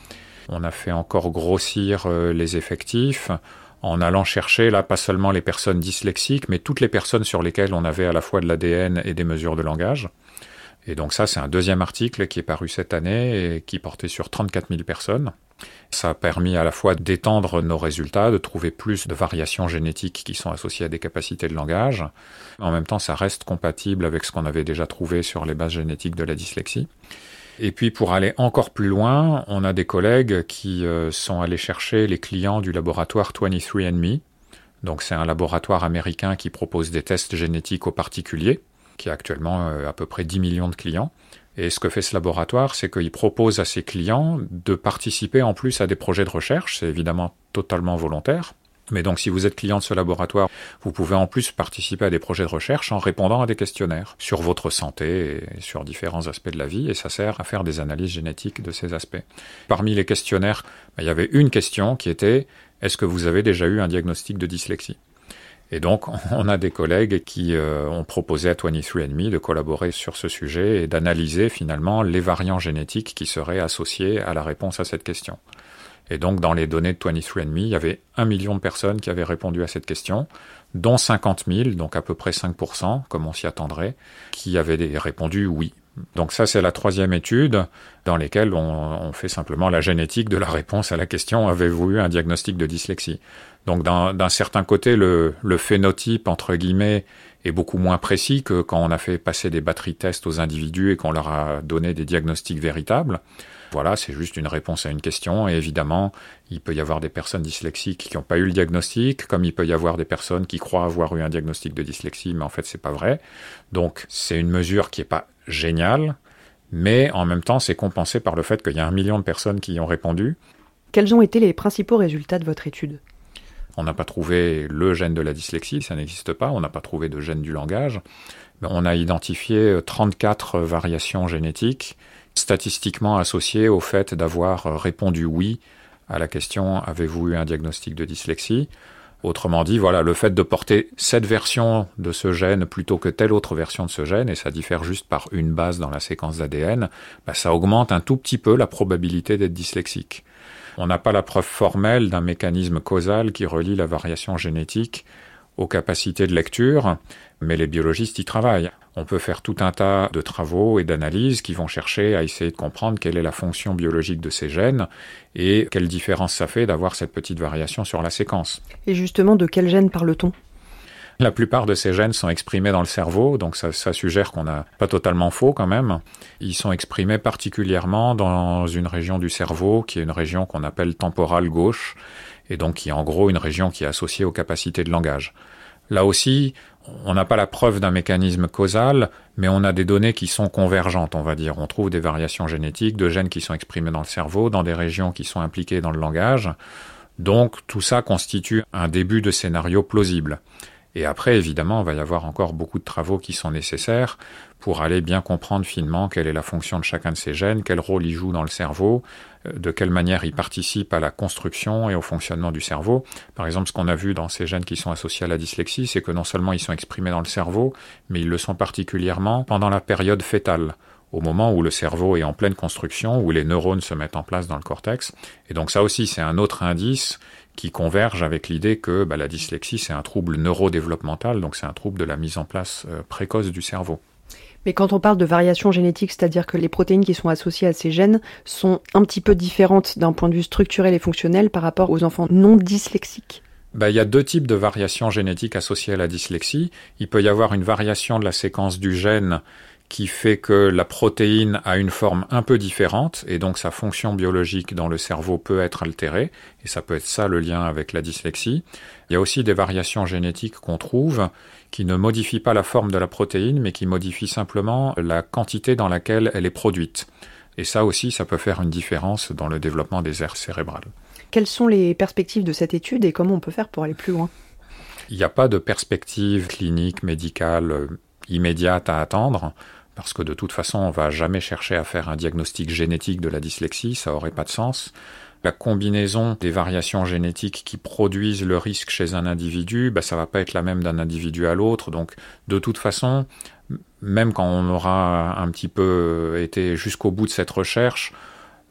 On a fait encore grossir les effectifs en allant chercher, là, pas seulement les personnes dyslexiques, mais toutes les personnes sur lesquelles on avait à la fois de l'ADN et des mesures de langage. Et donc ça, c'est un deuxième article qui est paru cette année et qui portait sur 34 000 personnes. Ça a permis à la fois d'étendre nos résultats, de trouver plus de variations génétiques qui sont associées à des capacités de langage. En même temps, ça reste compatible avec ce qu'on avait déjà trouvé sur les bases génétiques de la dyslexie. Et puis pour aller encore plus loin, on a des collègues qui sont allés chercher les clients du laboratoire 23andMe. Donc c'est un laboratoire américain qui propose des tests génétiques aux particuliers, qui a actuellement à peu près 10 millions de clients. Et ce que fait ce laboratoire, c'est qu'il propose à ses clients de participer en plus à des projets de recherche. C'est évidemment totalement volontaire. Mais donc, si vous êtes client de ce laboratoire, vous pouvez en plus participer à des projets de recherche en répondant à des questionnaires sur votre santé et sur différents aspects de la vie, et ça sert à faire des analyses génétiques de ces aspects. Parmi les questionnaires, il y avait une question qui était « Est-ce que vous avez déjà eu un diagnostic de dyslexie ?» Et donc, on a des collègues qui ont proposé à 23andMe de collaborer sur ce sujet et d'analyser finalement les variants génétiques qui seraient associés à la réponse à cette question. Et donc, dans les données de 23andMe, il y avait 1 million de personnes qui avaient répondu à cette question, dont 50 000, donc à peu près 5%, comme on s'y attendrait, qui avaient répondu oui. Donc ça, c'est la troisième étude dans laquelle on fait simplement la génétique de la réponse à la question « Avez-vous eu un diagnostic de dyslexie ?» Donc d'un certain côté, le phénotype, entre guillemets, est beaucoup moins précis que quand on a fait passer des batteries tests aux individus et qu'on leur a donné des diagnostics véritables. Voilà, c'est juste une réponse à une question, et évidemment, il peut y avoir des personnes dyslexiques qui n'ont pas eu le diagnostic, comme il peut y avoir des personnes qui croient avoir eu un diagnostic de dyslexie, mais en fait, c'est pas vrai. Donc, c'est une mesure qui est pas géniale, mais en même temps, c'est compensé par le fait qu'il y a 1 million de personnes qui y ont répondu. Quels ont été les principaux résultats de votre étude ? On n'a pas trouvé le gène de la dyslexie, ça n'existe pas, on n'a pas trouvé de gène du langage. On a identifié 34 variations génétiques, statistiquement associées au fait d'avoir répondu oui à la question « Avez-vous eu un diagnostic de dyslexie ?» Autrement dit, voilà, le fait de porter cette version de ce gène plutôt que telle autre version de ce gène, et ça diffère juste par une base dans la séquence d'ADN, ça augmente un tout petit peu la probabilité d'être dyslexique. On n'a pas la preuve formelle d'un mécanisme causal qui relie la variation génétique aux capacités de lecture, mais les biologistes y travaillent. On peut faire tout un tas de travaux et d'analyses qui vont chercher à essayer de comprendre quelle est la fonction biologique de ces gènes et quelle différence ça fait d'avoir cette petite variation sur la séquence. Et justement, de quel gène parle-t-on ? La plupart de ces gènes sont exprimés dans le cerveau, donc ça suggère qu'on n'a pas totalement faux quand même. Ils sont exprimés particulièrement dans une région du cerveau qui est une région qu'on appelle temporale gauche, et donc qui est en gros une région qui est associée aux capacités de langage. Là aussi, on n'a pas la preuve d'un mécanisme causal, mais on a des données qui sont convergentes, on va dire. On trouve des variations génétiques de gènes qui sont exprimés dans le cerveau, dans des régions qui sont impliquées dans le langage. Donc tout ça constitue un début de scénario plausible. Et après, évidemment, il va y avoir encore beaucoup de travaux qui sont nécessaires pour aller bien comprendre finement quelle est la fonction de chacun de ces gènes, quel rôle ils jouent dans le cerveau, de quelle manière ils participent à la construction et au fonctionnement du cerveau. Par exemple, ce qu'on a vu dans ces gènes qui sont associés à la dyslexie, c'est que non seulement ils sont exprimés dans le cerveau, mais ils le sont particulièrement pendant la période fœtale, au moment où le cerveau est en pleine construction, où les neurones se mettent en place dans le cortex. Et donc ça aussi, c'est un autre indice qui converge avec l'idée que la dyslexie, c'est un trouble neurodéveloppemental, donc c'est un trouble de la mise en place précoce du cerveau. Mais quand on parle de variation génétique, c'est-à-dire que les protéines qui sont associées à ces gènes sont un petit peu différentes d'un point de vue structurel et fonctionnel par rapport aux enfants non dyslexiques. Il y a deux types de variations génétiques associées à la dyslexie. Il peut y avoir une variation de la séquence du gène qui fait que la protéine a une forme un peu différente et donc sa fonction biologique dans le cerveau peut être altérée, et ça peut être ça le lien avec la dyslexie. Il y a aussi des variations génétiques qu'on trouve qui ne modifient pas la forme de la protéine, mais qui modifient simplement la quantité dans laquelle elle est produite. Et ça aussi, ça peut faire une différence dans le développement des aires cérébrales. Quelles sont les perspectives de cette étude et comment on peut faire pour aller plus loin ? Il n'y a pas de perspective clinique, médicale immédiate à attendre, parce que de toute façon, on ne va jamais chercher à faire un diagnostic génétique de la dyslexie, ça n'aurait pas de sens. La combinaison des variations génétiques qui produisent le risque chez un individu, ça ne va pas être la même d'un individu à l'autre. Donc, de toute façon, même quand on aura un petit peu été jusqu'au bout de cette recherche,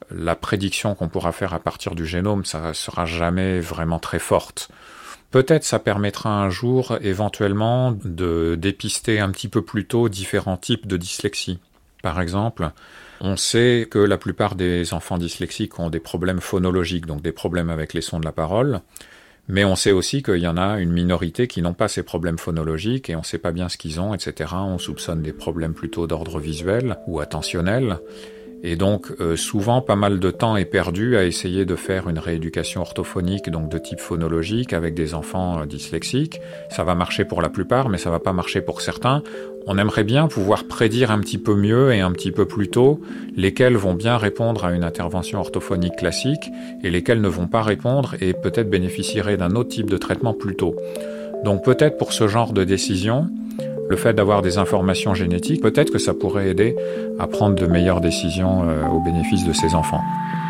la prédiction qu'on pourra faire à partir du génome, ça sera jamais vraiment très forte. Peut-être ça permettra un jour éventuellement de dépister un petit peu plus tôt différents types de dyslexie. Par exemple, on sait que la plupart des enfants dyslexiques ont des problèmes phonologiques, donc des problèmes avec les sons de la parole, mais on sait aussi qu'il y en a une minorité qui n'ont pas ces problèmes phonologiques et on ne sait pas bien ce qu'ils ont, etc. On soupçonne des problèmes plutôt d'ordre visuel ou attentionnel. Et donc, souvent, pas mal de temps est perdu à essayer de faire une rééducation orthophonique, donc de type phonologique, avec des enfants dyslexiques. Ça va marcher pour la plupart, mais ça va pas marcher pour certains. On aimerait bien pouvoir prédire un petit peu mieux et un petit peu plus tôt lesquels vont bien répondre à une intervention orthophonique classique et lesquels ne vont pas répondre et peut-être bénéficieraient d'un autre type de traitement plus tôt. Donc peut-être pour ce genre de décision, le fait d'avoir des informations génétiques, peut-être que ça pourrait aider à prendre de meilleures décisions au bénéfice de ces enfants.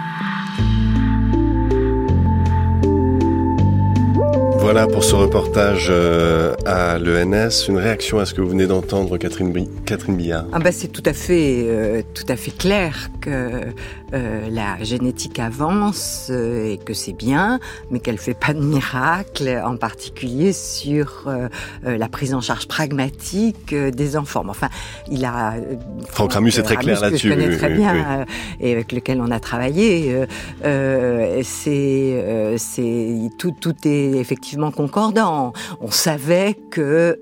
Voilà pour ce reportage à l'ENS. Une réaction à ce que vous venez d'entendre, Catherine Billard. C'est tout à fait clair que la génétique avance et que c'est bien, mais qu'elle fait pas de miracle, en particulier sur la prise en charge pragmatique des enfants. Enfin, il a Franck Ramus est très clair là-dessus. Que je connais très bien et avec lequel on a travaillé. Tout est effectivement concordant. On savait que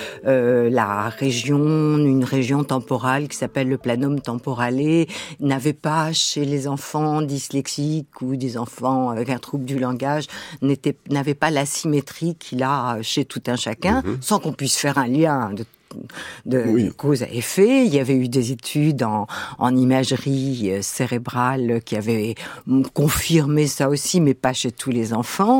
une région temporale qui s'appelle le planum temporale n'avait pas chez les enfants dyslexiques ou des enfants avec un trouble du langage, n'avait pas la symétrie qu'il a chez tout un chacun, sans qu'on puisse faire un lien de cause à effet. Il y avait eu des études en imagerie cérébrale qui avaient confirmé ça aussi, mais pas chez tous les enfants.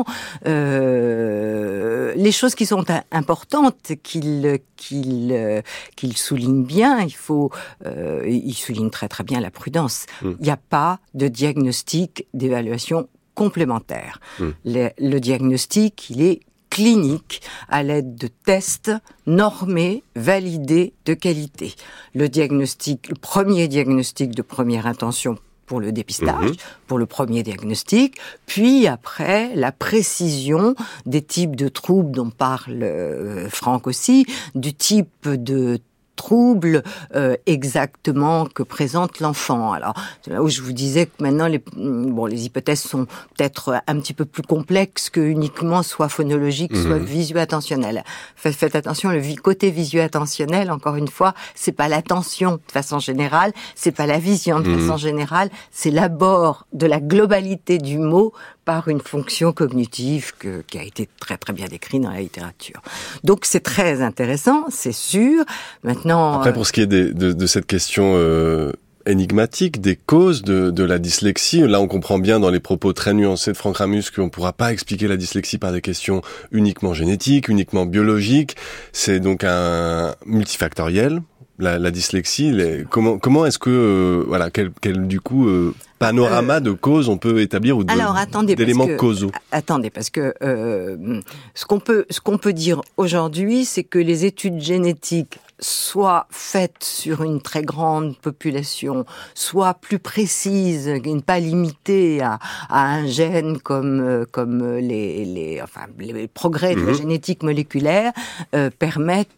Les choses qui sont importantes, qu'il souligne bien, il souligne très très bien la prudence. Il n'y a pas de diagnostic d'évaluation complémentaire. Le diagnostic, il est clinique à l'aide de tests normés, validés, de qualité. Le premier diagnostic de première intention pour le dépistage, pour le premier diagnostic, puis après la précision des types de troubles dont parle Franck aussi, du type de troubles exactement que présente l'enfant. Alors, c'est là où je vous disais que maintenant, les hypothèses sont peut-être un petit peu plus complexes que uniquement soit phonologique, soit visuo-attentionnel. Faites attention, le côté visuo-attentionnel, encore une fois, c'est pas l'attention de façon générale, c'est pas la vision de façon générale, c'est l'abord de la globalité du mot par une fonction cognitive qui a été très très bien décrite dans la littérature. Donc c'est très intéressant, c'est sûr. Maintenant, après, pour ce qui est de cette question énigmatique des causes de la dyslexie, là on comprend bien dans les propos très nuancés de Franck Ramus qu'on ne pourra pas expliquer la dyslexie par des questions uniquement génétiques, uniquement biologiques. C'est donc un multifactoriel. La dyslexie, comment est-ce que quel du coup panorama de causes on peut établir ou d'éléments causaux? Attendez, parce que ce qu'on peut dire aujourd'hui, c'est que les études génétiques, soit faites sur une très grande population, soit plus précises, pas limitées à un gène comme les progrès de la génétique moléculaire, permettent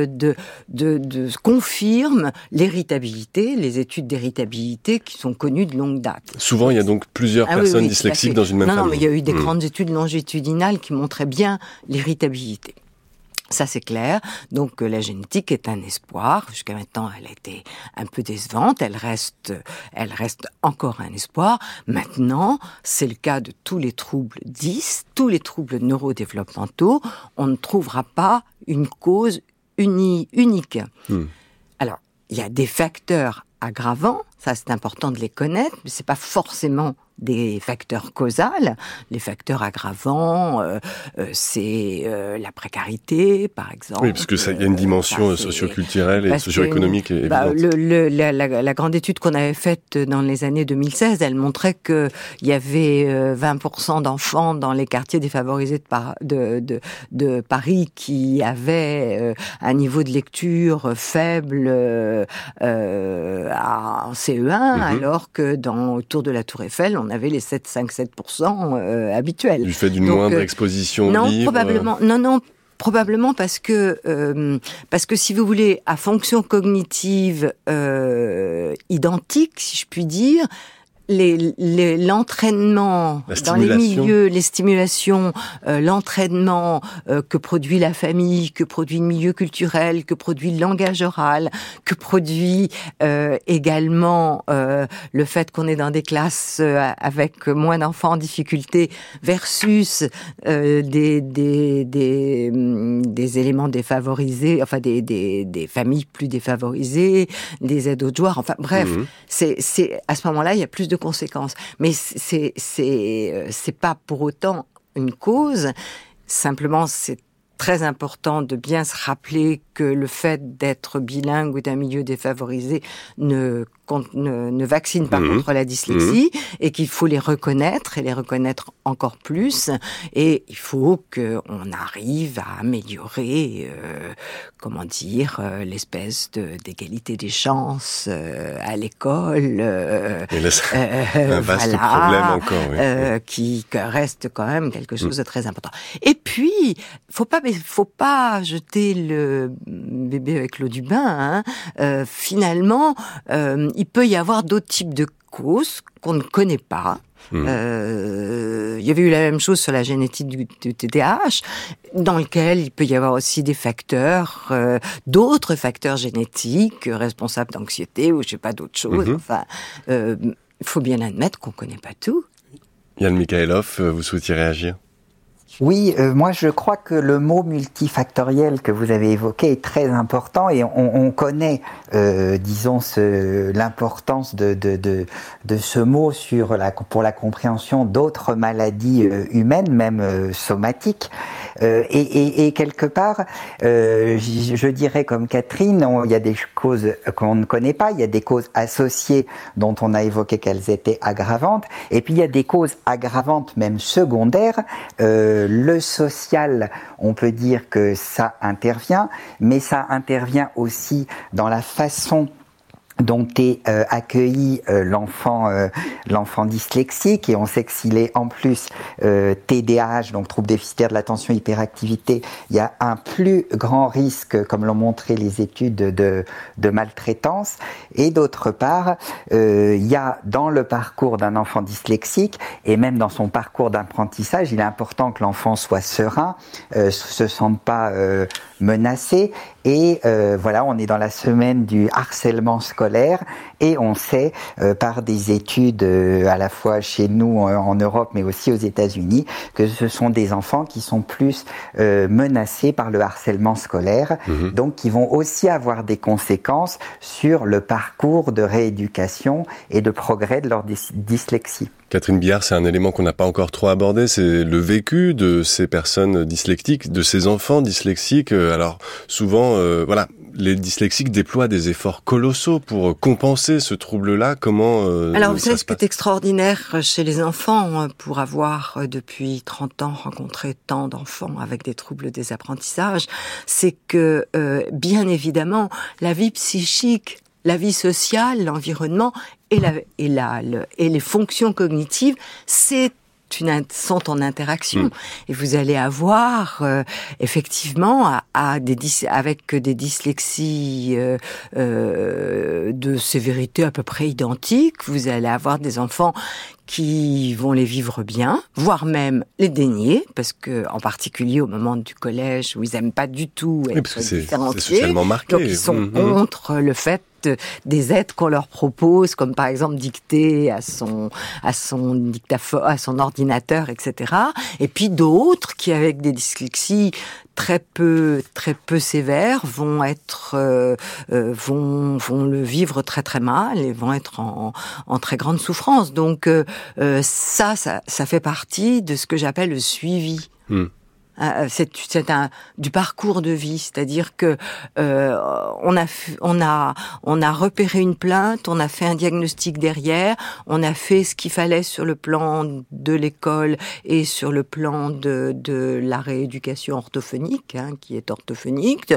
confirme l'héritabilité, les études d'héritabilité qui sont connues de longue date. Souvent, il y a donc plusieurs personnes dyslexiques dans une même famille. Non, mais il y a eu des grandes études longitudinales qui montraient bien l'héritabilité. Ça, c'est clair. Donc, la génétique est un espoir. Jusqu'à maintenant, elle a été un peu décevante. Elle reste encore un espoir. Maintenant, c'est le cas de tous les troubles 10, tous les troubles neurodéveloppementaux. On ne trouvera pas une cause unique. Alors, il y a des facteurs aggravants. Ça, c'est important de les connaître, mais c'est pas forcément des facteurs causaux. Les facteurs aggravants, c'est la précarité, par exemple. Oui, parce que il y a une dimension socioculturelle et socio-économique évidente. La grande étude qu'on avait faite dans les années 2016, elle montrait que il y avait 20% d'enfants dans les quartiers défavorisés de Paris qui avaient un niveau de lecture faible en CE1, alors que autour de la Tour Eiffel, on avait les 7% habituels. Du fait d'une moindre exposition au livre. Probablement parce que si vous voulez, à fonction cognitive identique, si je puis dire, l'entraînement dans les milieux, les stimulations, l'entraînement que produit la famille, que produit le milieu culturel, que produit le langage oral, que produit également le fait qu'on est dans des classes avec moins d'enfants en difficulté versus des éléments défavorisés, enfin des familles plus défavorisées, des aides aux devoirs, enfin bref, c'est à ce moment-là il y a plus de conséquences. Mais c'est pas pour autant une cause. Simplement, c'est très important de bien se rappeler que le fait d'être bilingue ou d'un milieu défavorisé ne vaccine pas contre la dyslexie et qu'il faut les reconnaître et les reconnaître encore plus. Et il faut qu'on arrive à améliorer, l'espèce d'égalité des chances à l'école. Un vaste problème encore. Qui reste quand même quelque chose de très important. Et puis, faut pas jeter le bébé avec l'eau du bain. Finalement, il peut y avoir d'autres types de causes qu'on ne connaît pas. Il y avait eu la même chose sur la génétique du TDAH, dans lequel il peut y avoir aussi des facteurs, d'autres facteurs génétiques responsables d'anxiété ou je sais pas d'autres choses. Enfin, il faut bien admettre qu'on connaît pas tout. Yann Mikhailov, vous souhaitiez réagir ? Oui, moi je crois que le mot multifactoriel que vous avez évoqué est très important et on connaît, l'importance de ce mot pour la compréhension d'autres maladies humaines, même somatiques. Et quelque part, je dirais comme Catherine, il y a des causes qu'on ne connaît pas, il y a des causes associées dont on a évoqué qu'elles étaient aggravantes, et puis il y a des causes aggravantes même secondaires. Le social, on peut dire que ça intervient, mais ça intervient aussi dans la façon dont est accueilli l'enfant dyslexique, et on sait que s'il est en plus TDAH, donc trouble déficitaire de l'attention hyperactivité, il y a un plus grand risque, comme l'ont montré les études, de maltraitance. Et d'autre part, il y a dans le parcours d'un enfant dyslexique et même dans son parcours d'apprentissage, il est important que l'enfant soit serein, se sente pas menacé. Et on est dans la semaine du harcèlement scolaire et on sait par des études à la fois chez nous en Europe mais aussi aux États-Unis que ce sont des enfants qui sont plus menacés par le harcèlement scolaire, donc qui vont aussi avoir des conséquences sur le parcours de rééducation et de progrès de leur dyslexie. Catherine Billard, c'est un élément qu'on n'a pas encore trop abordé, c'est le vécu de ces personnes dyslexiques, de ces enfants dyslexiques. Alors souvent, les dyslexiques déploient des efforts colossaux pour compenser ce trouble-là. Comment Alors vous savez ce qui est extraordinaire chez les enfants, pour avoir depuis 30 ans rencontré tant d'enfants avec des troubles des apprentissages, c'est que bien évidemment la vie psychique, la vie sociale, l'environnement et les fonctions cognitives, sont en interaction. Et vous allez avoir effectivement avec des dyslexies de sévérité à peu près identique, vous allez avoir des enfants qui vont les vivre bien, voire même les dénier, parce que en particulier au moment du collège où ils aiment pas du tout être différenciés, c'est socialement marqué. Donc ils sont contre le fait des aides qu'on leur propose, comme par exemple dicter à son dictaphone, à son ordinateur, etc. Et puis d'autres qui, avec des dyslexies très peu sévères, vont le vivre très très mal et vont être en très grande souffrance. Donc ça fait partie de ce que j'appelle le suivi. C'est du parcours de vie, c'est-à-dire que on a repéré une plainte, on a fait un diagnostic derrière, on a fait ce qu'il fallait sur le plan de l'école et sur le plan de la rééducation orthophonique, qui est orthophonique,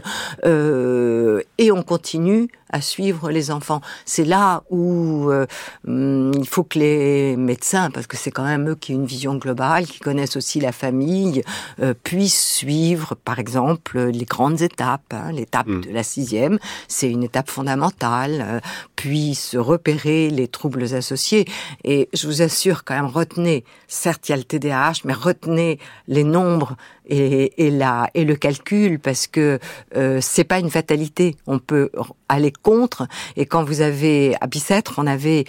et on continue à suivre les enfants. C'est là où il faut que les médecins, parce que c'est quand même eux qui ont une vision globale, qui connaissent aussi la famille, puissent suivre, par exemple, les grandes étapes. L'étape de la 6e, c'est une étape fondamentale, puissent repérer les troubles associés. Et je vous assure, quand même, retenez, certes, il y a le TDAH, mais retenez les nombres et le calcul, parce que c'est pas une fatalité. On peut aller contre. Et quand vous avez, à Bicêtre, on avait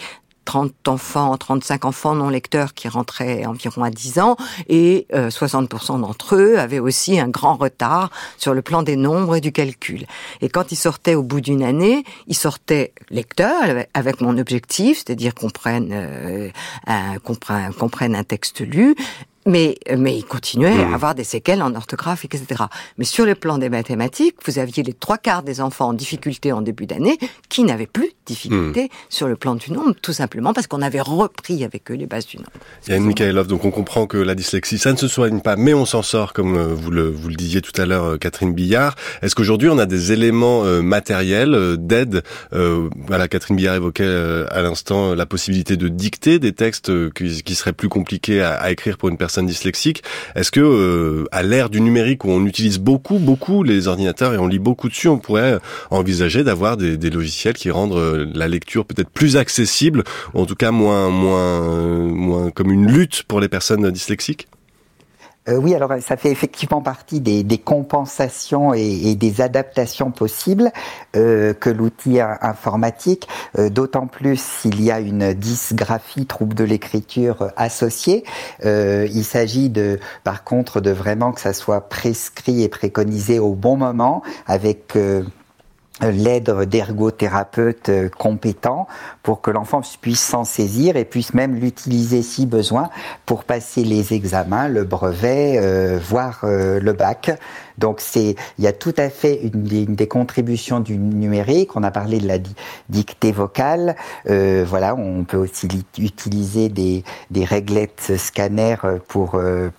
35 enfants non lecteurs qui rentraient environ à 10 ans, et 60% d'entre eux avaient aussi un grand retard sur le plan des nombres et du calcul. Et quand ils sortaient au bout d'une année, ils sortaient lecteurs avec mon objectif, c'est-à-dire qu'on prenne un texte lu, mais ils continuaient à avoir des séquelles en orthographe, etc. Mais sur le plan des mathématiques, vous aviez les 3/4 des enfants en difficulté en début d'année qui n'avaient plus de difficulté sur le plan du nombre, tout simplement parce qu'on avait repris avec eux les bases du nombre. Yann Mikhailov, donc on comprend que la dyslexie, ça ne se soigne pas, mais on s'en sort, comme vous le disiez tout à l'heure, Catherine Billard. Est-ce qu'aujourd'hui on a des éléments matériels d'aide? Voilà, Catherine Billard évoquait à l'instant la possibilité de dicter des textes qui seraient plus compliqués à écrire pour une personne dyslexique. Est-ce que à l'ère du numérique où on utilise beaucoup les ordinateurs et on lit beaucoup dessus, on pourrait envisager d'avoir des logiciels qui rendent la lecture peut-être plus accessible, ou en tout cas moins comme une lutte pour les personnes dyslexiques? Oui, alors ça fait effectivement partie des compensations et des adaptations possibles que l'outil informatique, d'autant plus s'il y a une dysgraphie, trouble de l'écriture associée. Il s'agit par contre de vraiment que ça soit prescrit et préconisé au bon moment, avec l'aide d'ergothérapeutes compétents pour que l'enfant puisse s'en saisir et puisse même l'utiliser si besoin pour passer les examens, le brevet, voire le bac. Donc il y a tout à fait une des contributions du numérique. On a parlé de la dictée vocale. Voilà, on peut aussi utiliser des réglettes scanner pour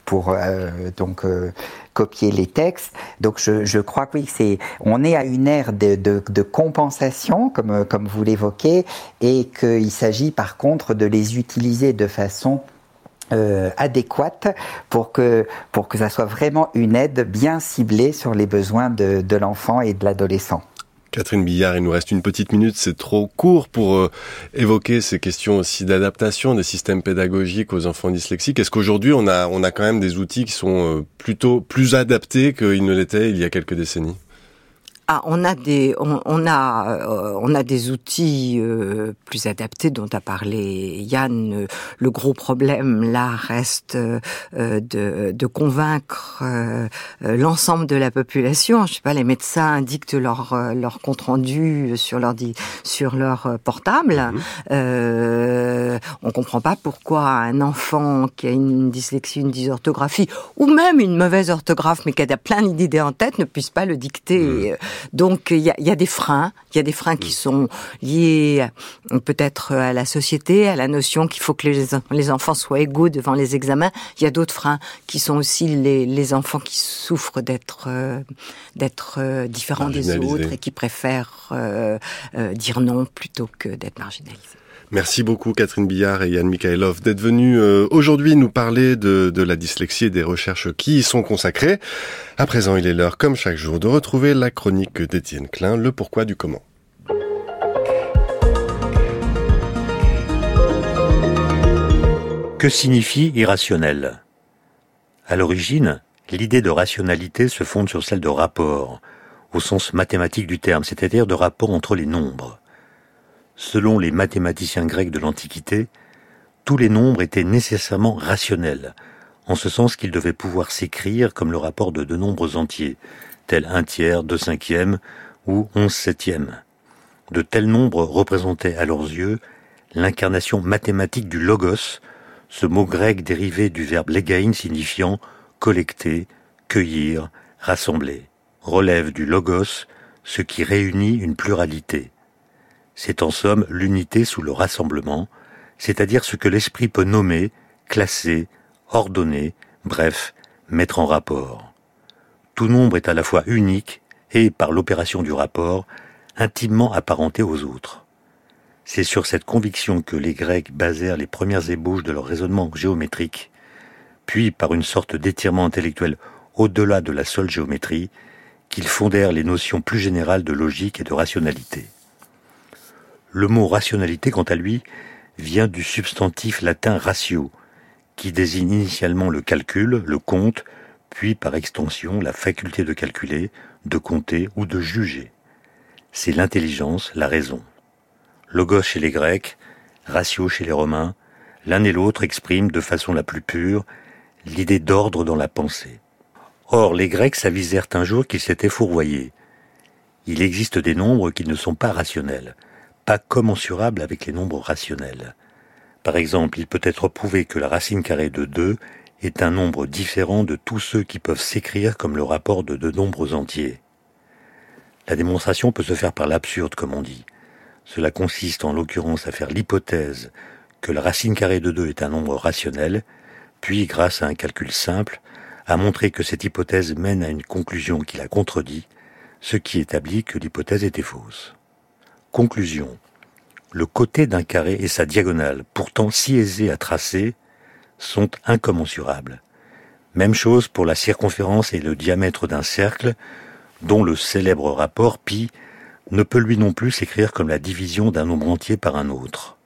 copier les textes. Donc je crois que oui, on est à une ère de compensation, comme vous l'évoquez, et qu'il s'agit par contre de les utiliser de façon adéquate pour que ça soit vraiment une aide bien ciblée sur les besoins de l'enfant et de l'adolescent. Catherine Billard, il nous reste une petite minute, c'est trop court pour évoquer ces questions aussi d'adaptation des systèmes pédagogiques aux enfants dyslexiques. Est-ce qu'aujourd'hui on a quand même des outils qui sont plutôt plus adaptés qu'ils ne l'étaient il y a quelques décennies? On a des outils plus adaptés dont a parlé Yann. Le gros problème là reste de convaincre l'ensemble de la population. Je sais pas, les médecins dictent leur compte rendu sur leur portable. On comprend pas pourquoi un enfant qui a une dyslexie, une dysorthographie ou même une mauvaise orthographe mais qui a plein d'idées en tête ne puisse pas le dicter. Donc il y a des freins, qui sont liés peut-être à la société, à la notion qu'il faut que les enfants soient égaux devant les examens. Il y a d'autres freins qui sont aussi les enfants qui souffrent d'être différents des autres et qui préfèrent dire non plutôt que d'être marginalisés. Merci beaucoup Catherine Billard et Yann Mikhailov d'être venus aujourd'hui nous parler de la dyslexie et des recherches qui y sont consacrées. À présent, il est l'heure, comme chaque jour, de retrouver la chronique d'Étienne Klein, le pourquoi du comment. Que signifie irrationnel ? À l'origine, l'idée de rationalité se fonde sur celle de rapport, au sens mathématique du terme, c'est-à-dire de rapport entre les nombres. Selon les mathématiciens grecs de l'Antiquité, tous les nombres étaient nécessairement rationnels, en ce sens qu'ils devaient pouvoir s'écrire comme le rapport de deux nombres entiers, tels 1/3, 2/5 ou 11/7. De tels nombres représentaient à leurs yeux l'incarnation mathématique du logos, ce mot grec dérivé du verbe legein signifiant collecter, cueillir, rassembler, relève du logos, ce qui réunit une pluralité. C'est en somme l'unité sous le rassemblement, c'est-à-dire ce que l'esprit peut nommer, classer, ordonner, bref, mettre en rapport. Tout nombre est à la fois unique et, par l'opération du rapport, intimement apparenté aux autres. C'est sur cette conviction que les Grecs basèrent les premières ébauches de leur raisonnement géométrique, puis par une sorte d'étirement intellectuel au-delà de la seule géométrie, qu'ils fondèrent les notions plus générales de logique et de rationalité. Le mot rationalité, quant à lui, vient du substantif latin ratio, qui désigne initialement le calcul, le compte, puis par extension la faculté de calculer, de compter ou de juger. C'est l'intelligence, la raison. Logos chez les Grecs, ratio chez les Romains, l'un et l'autre expriment de façon la plus pure l'idée d'ordre dans la pensée. Or, les Grecs s'avisèrent un jour qu'ils s'étaient fourvoyés. Il existe des nombres qui ne sont pas rationnels, pas commensurables avec les nombres rationnels. Par exemple, il peut être prouvé que la racine carrée de 2 est un nombre différent de tous ceux qui peuvent s'écrire comme le rapport de deux nombres entiers. La démonstration peut se faire par l'absurde, comme on dit. Cela consiste en l'occurrence à faire l'hypothèse que la racine carrée de 2 est un nombre rationnel, puis, grâce à un calcul simple, à montrer que cette hypothèse mène à une conclusion qui la contredit, ce qui établit que l'hypothèse était fausse. Conclusion. Le côté d'un carré et sa diagonale, pourtant si aisés à tracer, sont incommensurables. Même chose pour la circonférence et le diamètre d'un cercle, dont le célèbre rapport π ne peut lui non plus s'écrire comme la division d'un nombre entier par un autre.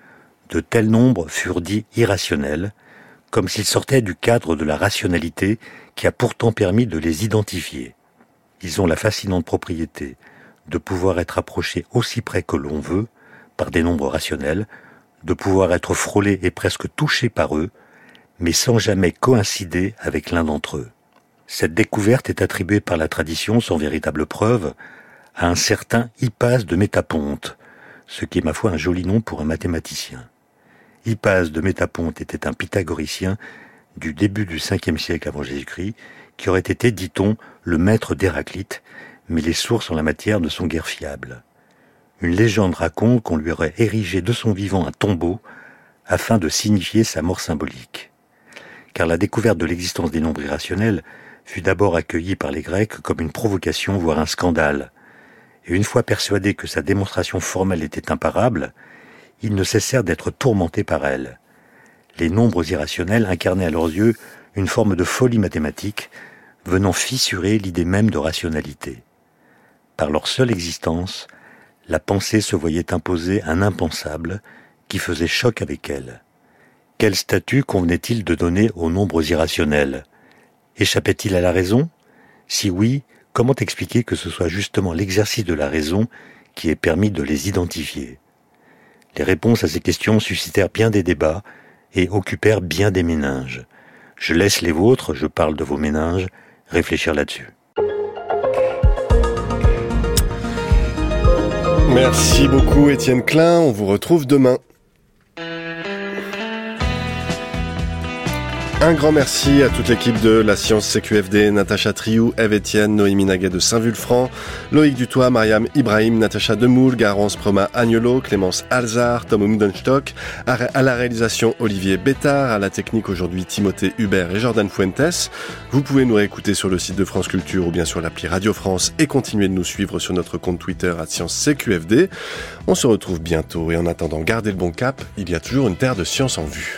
De tels nombres furent dits irrationnels, comme s'ils sortaient du cadre de la rationalité qui a pourtant permis de les identifier. Ils ont la fascinante propriété de pouvoir être approchés aussi près que l'on veut par des nombres rationnels, de pouvoir être frôlés et presque touchés par eux, mais sans jamais coïncider avec l'un d'entre eux. Cette découverte est attribuée par la tradition, sans véritable preuve, à un certain Hippase de Métaponte, ce qui est ma foi un joli nom pour un mathématicien. Hippase de Métaponte était un pythagoricien du début du 5e siècle avant Jésus-Christ, qui aurait été, dit-on, le maître d'Héraclite, mais les sources en la matière ne sont guère fiables. Une légende raconte qu'on lui aurait érigé de son vivant un tombeau afin de signifier sa mort symbolique. Car la découverte de l'existence des nombres irrationnels fut d'abord accueillie par les Grecs comme une provocation, voire un scandale. Et une fois persuadés que sa démonstration formelle était imparable, ils ne cessèrent d'être tourmentés par elle. Les nombres irrationnels incarnaient à leurs yeux une forme de folie mathématique, venant fissurer l'idée même de rationalité. Par leur seule existence, la pensée se voyait imposer un impensable qui faisait choc avec elle. Quel statut convenait-il de donner aux nombres irrationnels ? Échappait-il à la raison ? Si oui, comment expliquer que ce soit justement l'exercice de la raison qui ait permis de les identifier ? Les réponses à ces questions suscitèrent bien des débats et occupèrent bien des méninges. Je laisse les vôtres, je parle de vos méninges, réfléchir là-dessus. Merci beaucoup Étienne Klein, on vous retrouve demain. Un grand merci à toute l'équipe de La Science CQFD, Natacha Triou, Ève Etienne, Noémie Naguet de Saint-Vulfranc, Loïc Dutoit, Mariam Ibrahim, Natacha Demoule, Garance Proma Agnolo, Clémence Alzard, Tom Umdenstock, à la réalisation Olivier Bétard, à la technique aujourd'hui Timothée Hubert et Jordan Fuentes. Vous pouvez nous réécouter sur le site de France Culture ou bien sur l'appli Radio France et continuer de nous suivre sur notre compte Twitter @ScienceCQFD. On se retrouve bientôt et en attendant, gardez le bon cap, il y a toujours une terre de science en vue.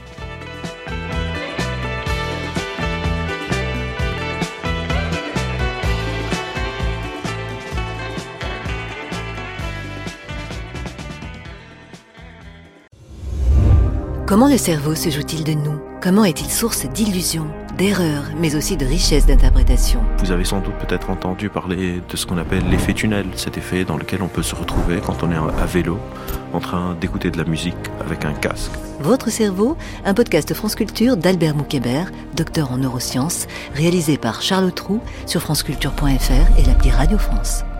Comment le cerveau se joue-t-il de nous ? Comment est-il source d'illusions, d'erreurs, mais aussi de richesse d'interprétation ? Vous avez sans doute peut-être entendu parler de ce qu'on appelle l'effet tunnel, cet effet dans lequel on peut se retrouver quand on est à vélo, en train d'écouter de la musique avec un casque. Votre cerveau, un podcast France Culture d'Albert Moukébert, docteur en neurosciences, réalisé par Charles Autroux sur franceculture.fr et l'appli Radio France.